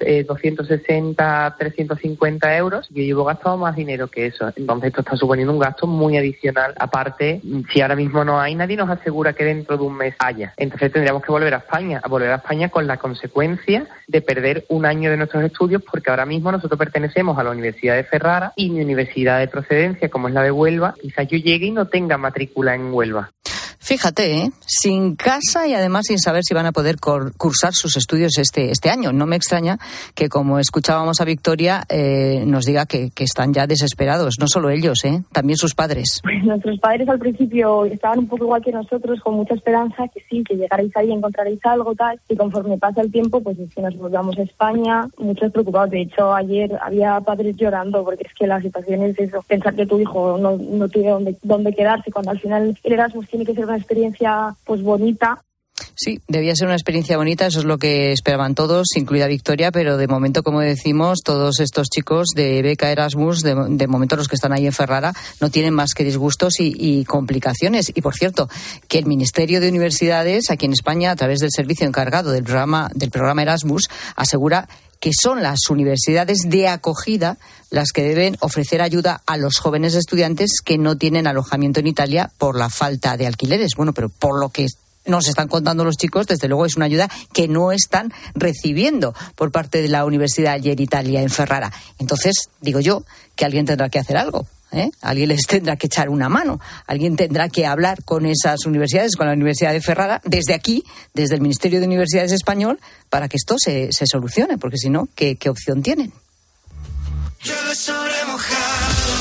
260 350 euros. Yo llevo gastado más dinero que eso. Entonces esto está suponiendo un gasto muy adicional. Aparte, si ahora mismo no hay, nadie nos asegura que dentro de un mes haya. Entonces tendríamos que volver a España con la consecuencia de perder un año de nuestros estudios, porque ahora mismo nosotros pertenecemos a la Universidad de Ferrara y mi universidad de procedencia, como es la de Huelva, quizás yo llegue y no tenga matrícula en Huelva. Fíjate, sin casa y además sin saber si van a poder cursar sus estudios este año. No me extraña que, como escuchábamos a Victoria, nos diga que están ya desesperados. No solo ellos, también sus padres. Pues nuestros padres al principio estaban un poco igual que nosotros, con mucha esperanza, que sí, que llegaréis ahí y encontraréis algo, tal. Y conforme pasa el tiempo, pues es que nos volvamos a España, muchos preocupados. De hecho, ayer había padres llorando, porque es que la situación es eso. Pensar que tu hijo no tiene dónde quedarse, cuando al final el Erasmus tiene que ser una experiencia pues bonita. Sí, debía ser una experiencia bonita, eso es lo que esperaban todos, incluida Victoria, pero de momento, como decimos, todos estos chicos de beca Erasmus, de momento los que están ahí en Ferrara, no tienen más que disgustos y complicaciones. Y, por cierto, que el Ministerio de Universidades, aquí en España, a través del servicio encargado del programa Erasmus, asegura que son las universidades de acogida las que deben ofrecer ayuda a los jóvenes estudiantes que no tienen alojamiento en Italia por la falta de alquileres. Bueno, pero por lo que nos están contando los chicos, desde luego es una ayuda que no están recibiendo por parte de la Universidad Ayer Italia en Ferrara. Entonces, digo yo que alguien tendrá que hacer algo. Alguien les tendrá que echar una mano, alguien tendrá que hablar con esas universidades, con la Universidad de Ferrara, desde aquí, desde el Ministerio de Universidades Español, para que esto se solucione, porque si no, ¿qué opción tienen? Llueve sobre mojado,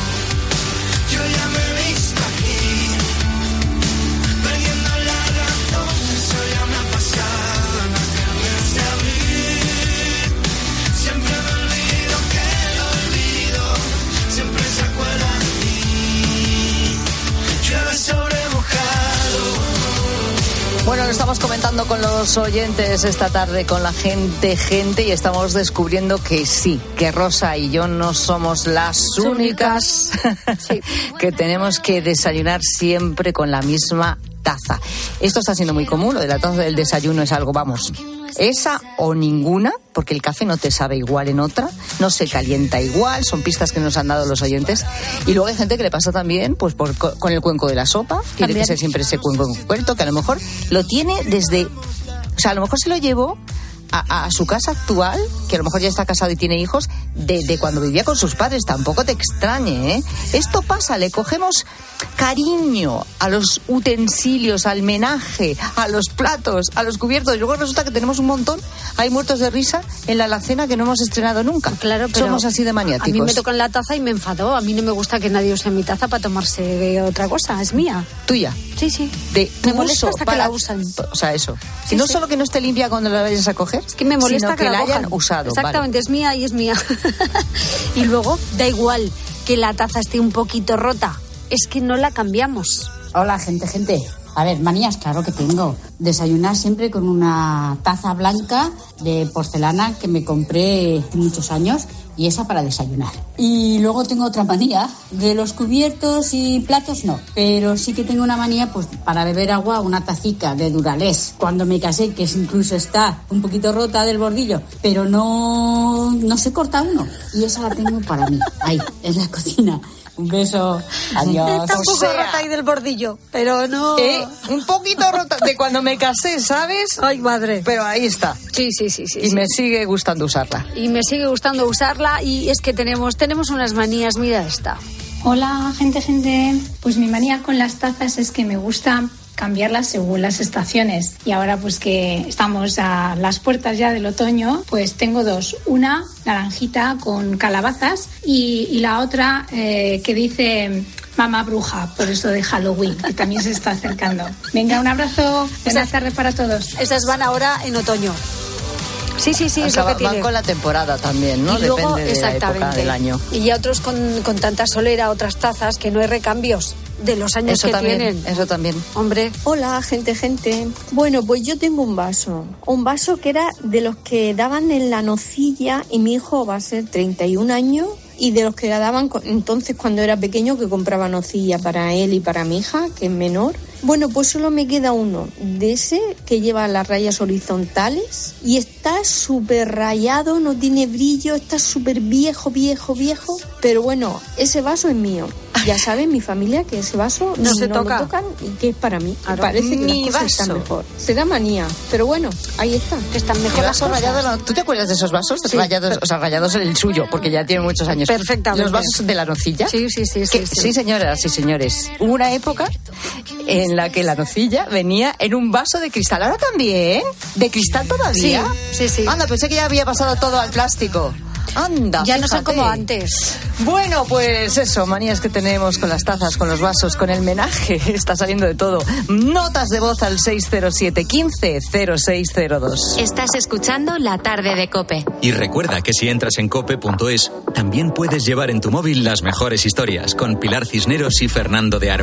yo ya me he visto aquí, perdiendo la razón, eso ya me ha pasado en aquel mes de abril. Siempre me olvido que lo olvido, siempre se acuerda de mí. Llueve sobre mojado. Bueno, lo estamos comentando con los oyentes esta tarde, con la gente, y estamos descubriendo que sí, que Rosa y yo no somos las únicas sí. que tenemos que desayunar siempre con la misma taza. Esto está siendo muy común, lo de la taza del desayuno es algo, vamos, esa o ninguna, porque el café no te sabe igual en otra, no se calienta igual, son pistas que nos han dado los oyentes. Y luego hay gente que le pasa también pues con el cuenco de la sopa, tiene que ser siempre ese cuenco envuelto, que a lo mejor lo tiene desde, o sea, a lo mejor se lo llevó a su casa actual, que a lo mejor ya está casado y tiene hijos, de cuando vivía con sus padres. Tampoco te extrañe, ¿eh? Esto pasa, le cogemos cariño a los utensilios, al menaje, a los platos, a los cubiertos, y luego resulta que tenemos un montón, hay muertos de risa en la alacena que no hemos estrenado nunca. Claro, pero somos así de maniáticos. A mí me tocan la taza y me enfadó. A mí no me gusta que nadie use mi taza para tomarse otra cosa, es mía. ¿Tuya? Sí. Me molesta hasta que la usan. O sea, eso. Si no solo que no esté limpia cuando la vayas a coger, es que me molesta sino que la hayan usado. Exactamente, vale. Es mía y es mía. Y luego, da igual que la taza esté un poquito rota, es que no la cambiamos. Hola, gente. A ver, manías, claro que tengo. Desayunar siempre con una taza blanca de porcelana que me compré hace muchos años y esa para desayunar. Y luego tengo otra manía, de los cubiertos y platos no, pero sí que tengo una manía pues para beber agua, una tacica de Duralés. Cuando me casé, que incluso está un poquito rota del bordillo, pero no se corta uno, y esa la tengo para mí, ahí, en la cocina. Un beso, adiós. Está un poco rota ahí del bordillo, pero no... Un poquito rota de cuando me casé, ¿sabes? Ay, madre. Pero ahí está. Sí. Y me sigue gustando usarla. Y es que tenemos unas manías, mira esta. Hola, gente. Pues mi manía con las tazas es que me gusta cambiarlas según las estaciones. Y ahora pues que estamos a las puertas ya del otoño, pues tengo dos. Una naranjita con calabazas y la otra que dice mamá bruja, por eso de Halloween, que también se está acercando. Venga, un abrazo. Buenas tardes para todos. Esas van ahora en otoño. Sí, o es sea, lo que tiene. Van con la temporada también, ¿no? Y luego, depende de la época del año. Y ya otros con tanta solera, otras tazas, que no hay recambios de los años eso que también, tienen. Eso también. Hombre. Hola, gente. Bueno, pues yo tengo un vaso que era de los que daban en la nocilla, y mi hijo va a ser 31 años, y de los que daban entonces cuando era pequeño, que compraba nocilla para él y para mi hija, que es menor. Bueno, pues solo me queda uno de ese que lleva las rayas horizontales y está súper rayado, no tiene brillo, está súper viejo, pero bueno, ese vaso es mío. Ya saben mi familia que ese vaso no se toca. lo tocan y que es para mí. Claro, parece que mi las cosas vaso. están mejor. Será manía, pero bueno, ahí está. Están mejor las cosas. Rayado, ¿tú te acuerdas de esos vasos? Sí. Rayados en el suyo, porque ya tiene muchos años. Perfectamente. Los vasos de la nocilla. Sí. Sí, señoras y señores. Hubo una época en la que la nocilla venía en un vaso de cristal. ¿Ahora también? ¿De cristal todavía? Sí. Anda, pensé que ya había pasado todo al plástico. Anda, ya fíjate. no son como antes. Bueno, pues eso, manías que tenemos con las tazas, con los vasos, con el menaje. Está saliendo de todo. Notas de voz al 607 15 0602. Estás escuchando La Tarde de COPE. Y recuerda que si entras en cope.es, también puedes llevar en tu móvil las mejores historias con Pilar Cisneros y Fernando de Aro.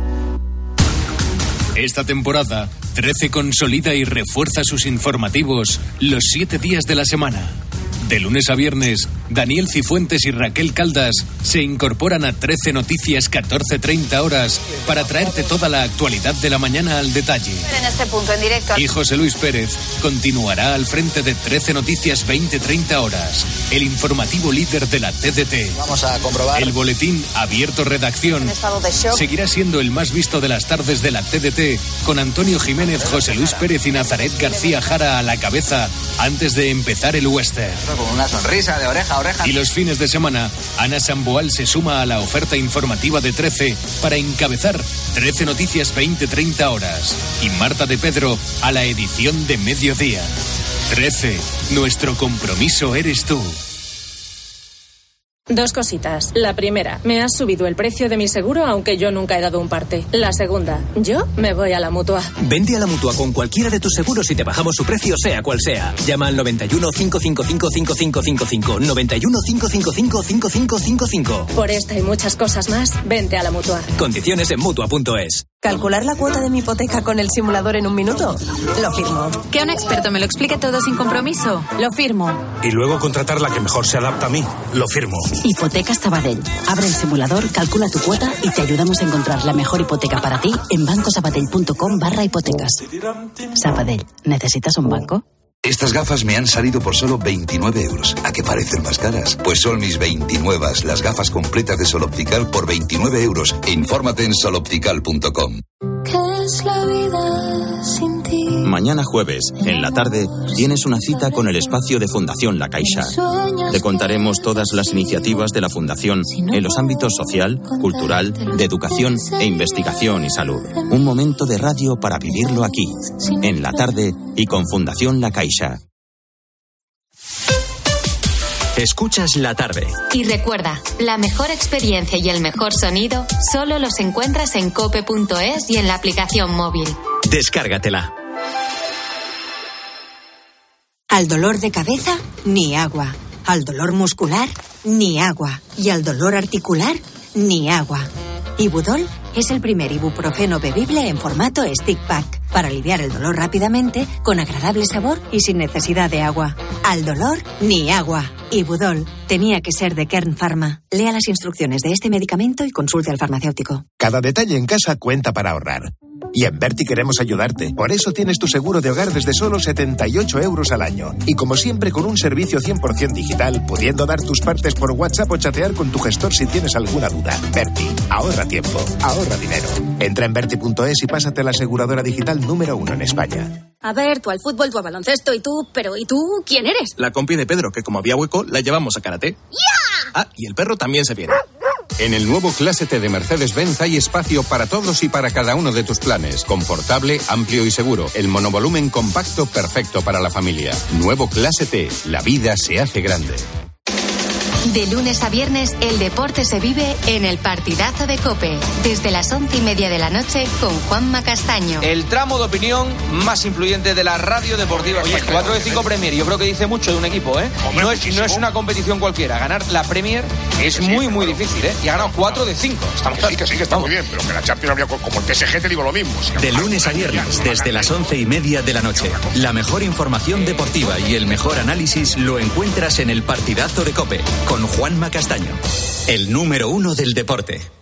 Esta temporada, 13 consolida y refuerza sus informativos los 7 días de la semana. De lunes a viernes, Daniel Cifuentes y Raquel Caldas se incorporan a 13 Noticias 14:30 horas para traerte toda la actualidad de la mañana al detalle. En este punto, en directo. Y José Luis Pérez continuará al frente de 13 Noticias 20:30 horas, el informativo líder de la TDT. Vamos a comprobar. El boletín Abierto Redacción En estado de shock. seguirá siendo el más visto de las tardes de la TDT, con Antonio Jiménez, José Luis Pérez y Nazaret García Jara a la cabeza antes de empezar el western. Con una sonrisa de oreja a oreja. Y los fines de semana, Ana Samboal se suma a la oferta informativa de 13 para encabezar 13 Noticias 20:30 horas. Y Marta de Pedro a la edición de mediodía. 13. Nuestro compromiso eres tú. Dos cositas. La primera, me has subido el precio de mi seguro aunque yo nunca he dado un parte. La segunda, yo me voy a la Mutua. Vente a la Mutua con cualquiera de tus seguros y te bajamos su precio sea cual sea. Llama al 91 555 5555. 91 555 5555. Por esta y muchas cosas más, vente a la Mutua. Condiciones en Mutua.es. ¿Calcular la cuota de mi hipoteca con el simulador en un minuto? Lo firmo. Que un experto me lo explique todo sin compromiso. Lo firmo. Y luego contratar la que mejor se adapta a mí. Lo firmo. Hipotecas Sabadell. Abre el simulador, calcula tu cuota y te ayudamos a encontrar la mejor hipoteca para ti en bancosabadell.com/hipotecas. Sabadell, ¿necesitas un banco? Estas gafas me han salido por solo 29 euros. ¿A qué parecen más caras? Pues son mis 29, las gafas completas de Sol Optical por 29 euros. Infórmate en soloptical.com. ¿Qué es la vida sin ti? Mañana jueves, en la tarde, tienes una cita con el espacio de Fundación La Caixa. Te contaremos todas las iniciativas de la Fundación en los ámbitos social, cultural, de educación e investigación y salud. Un momento de radio para vivirlo aquí, en la tarde y con Fundación La Caixa. Escuchas La Tarde. Y recuerda, la mejor experiencia y el mejor sonido solo los encuentras en cope.es y en la aplicación móvil. Descárgatela. Al dolor de cabeza, ni agua. Al dolor muscular, ni agua. Y al dolor articular, ni agua. Ibudol es el primer ibuprofeno bebible en formato stick pack. para aliviar el dolor rápidamente, con agradable sabor y sin necesidad de agua. Al dolor, ni agua. Ibudol tenía que ser de Kern Pharma. Lea las instrucciones de este medicamento y consulte al farmacéutico. Cada detalle en casa cuenta para ahorrar. Y en Berti queremos ayudarte. Por eso tienes tu seguro de hogar desde solo 78 euros al año. Y como siempre, con un servicio 100% digital, pudiendo dar tus partes por WhatsApp o chatear con tu gestor si tienes alguna duda. Berti, ahorra tiempo, ahorra dinero. Entra en Berti.es y pásate a la aseguradora digital número 1 en España. A ver, tú al fútbol, tú a baloncesto y tú... Pero ¿y tú quién eres? La compi de Pedro, que como había hueco, la llevamos a karate. ¡Ya! Ah, y el perro también se viene. En el nuevo Clase T de Mercedes-Benz hay espacio para todos y para cada uno de tus planes. Confortable, amplio y seguro. El monovolumen compacto perfecto para la familia. Nuevo Clase T. La vida se hace grande. De lunes a viernes, el deporte se vive en el partidazo de COPE. Desde las 11:30 de la noche con Juanma Castaño. El tramo de opinión más influyente de la radio deportiva. Oye, 4 de 5 Premier. Yo creo que dice mucho de un equipo, ¿eh? No es una competición cualquiera. Ganar la Premier es muy difícil, ¿eh? Y ha ganado 4 de 5. Sí, que está muy bien. Pero que la Champions habría como el PSG, te digo lo mismo. De lunes a viernes, desde las 11:30 de la noche. La mejor información deportiva y el mejor análisis lo encuentras en el partidazo de COPE. Con Juanma Castaño, el número 1 del deporte.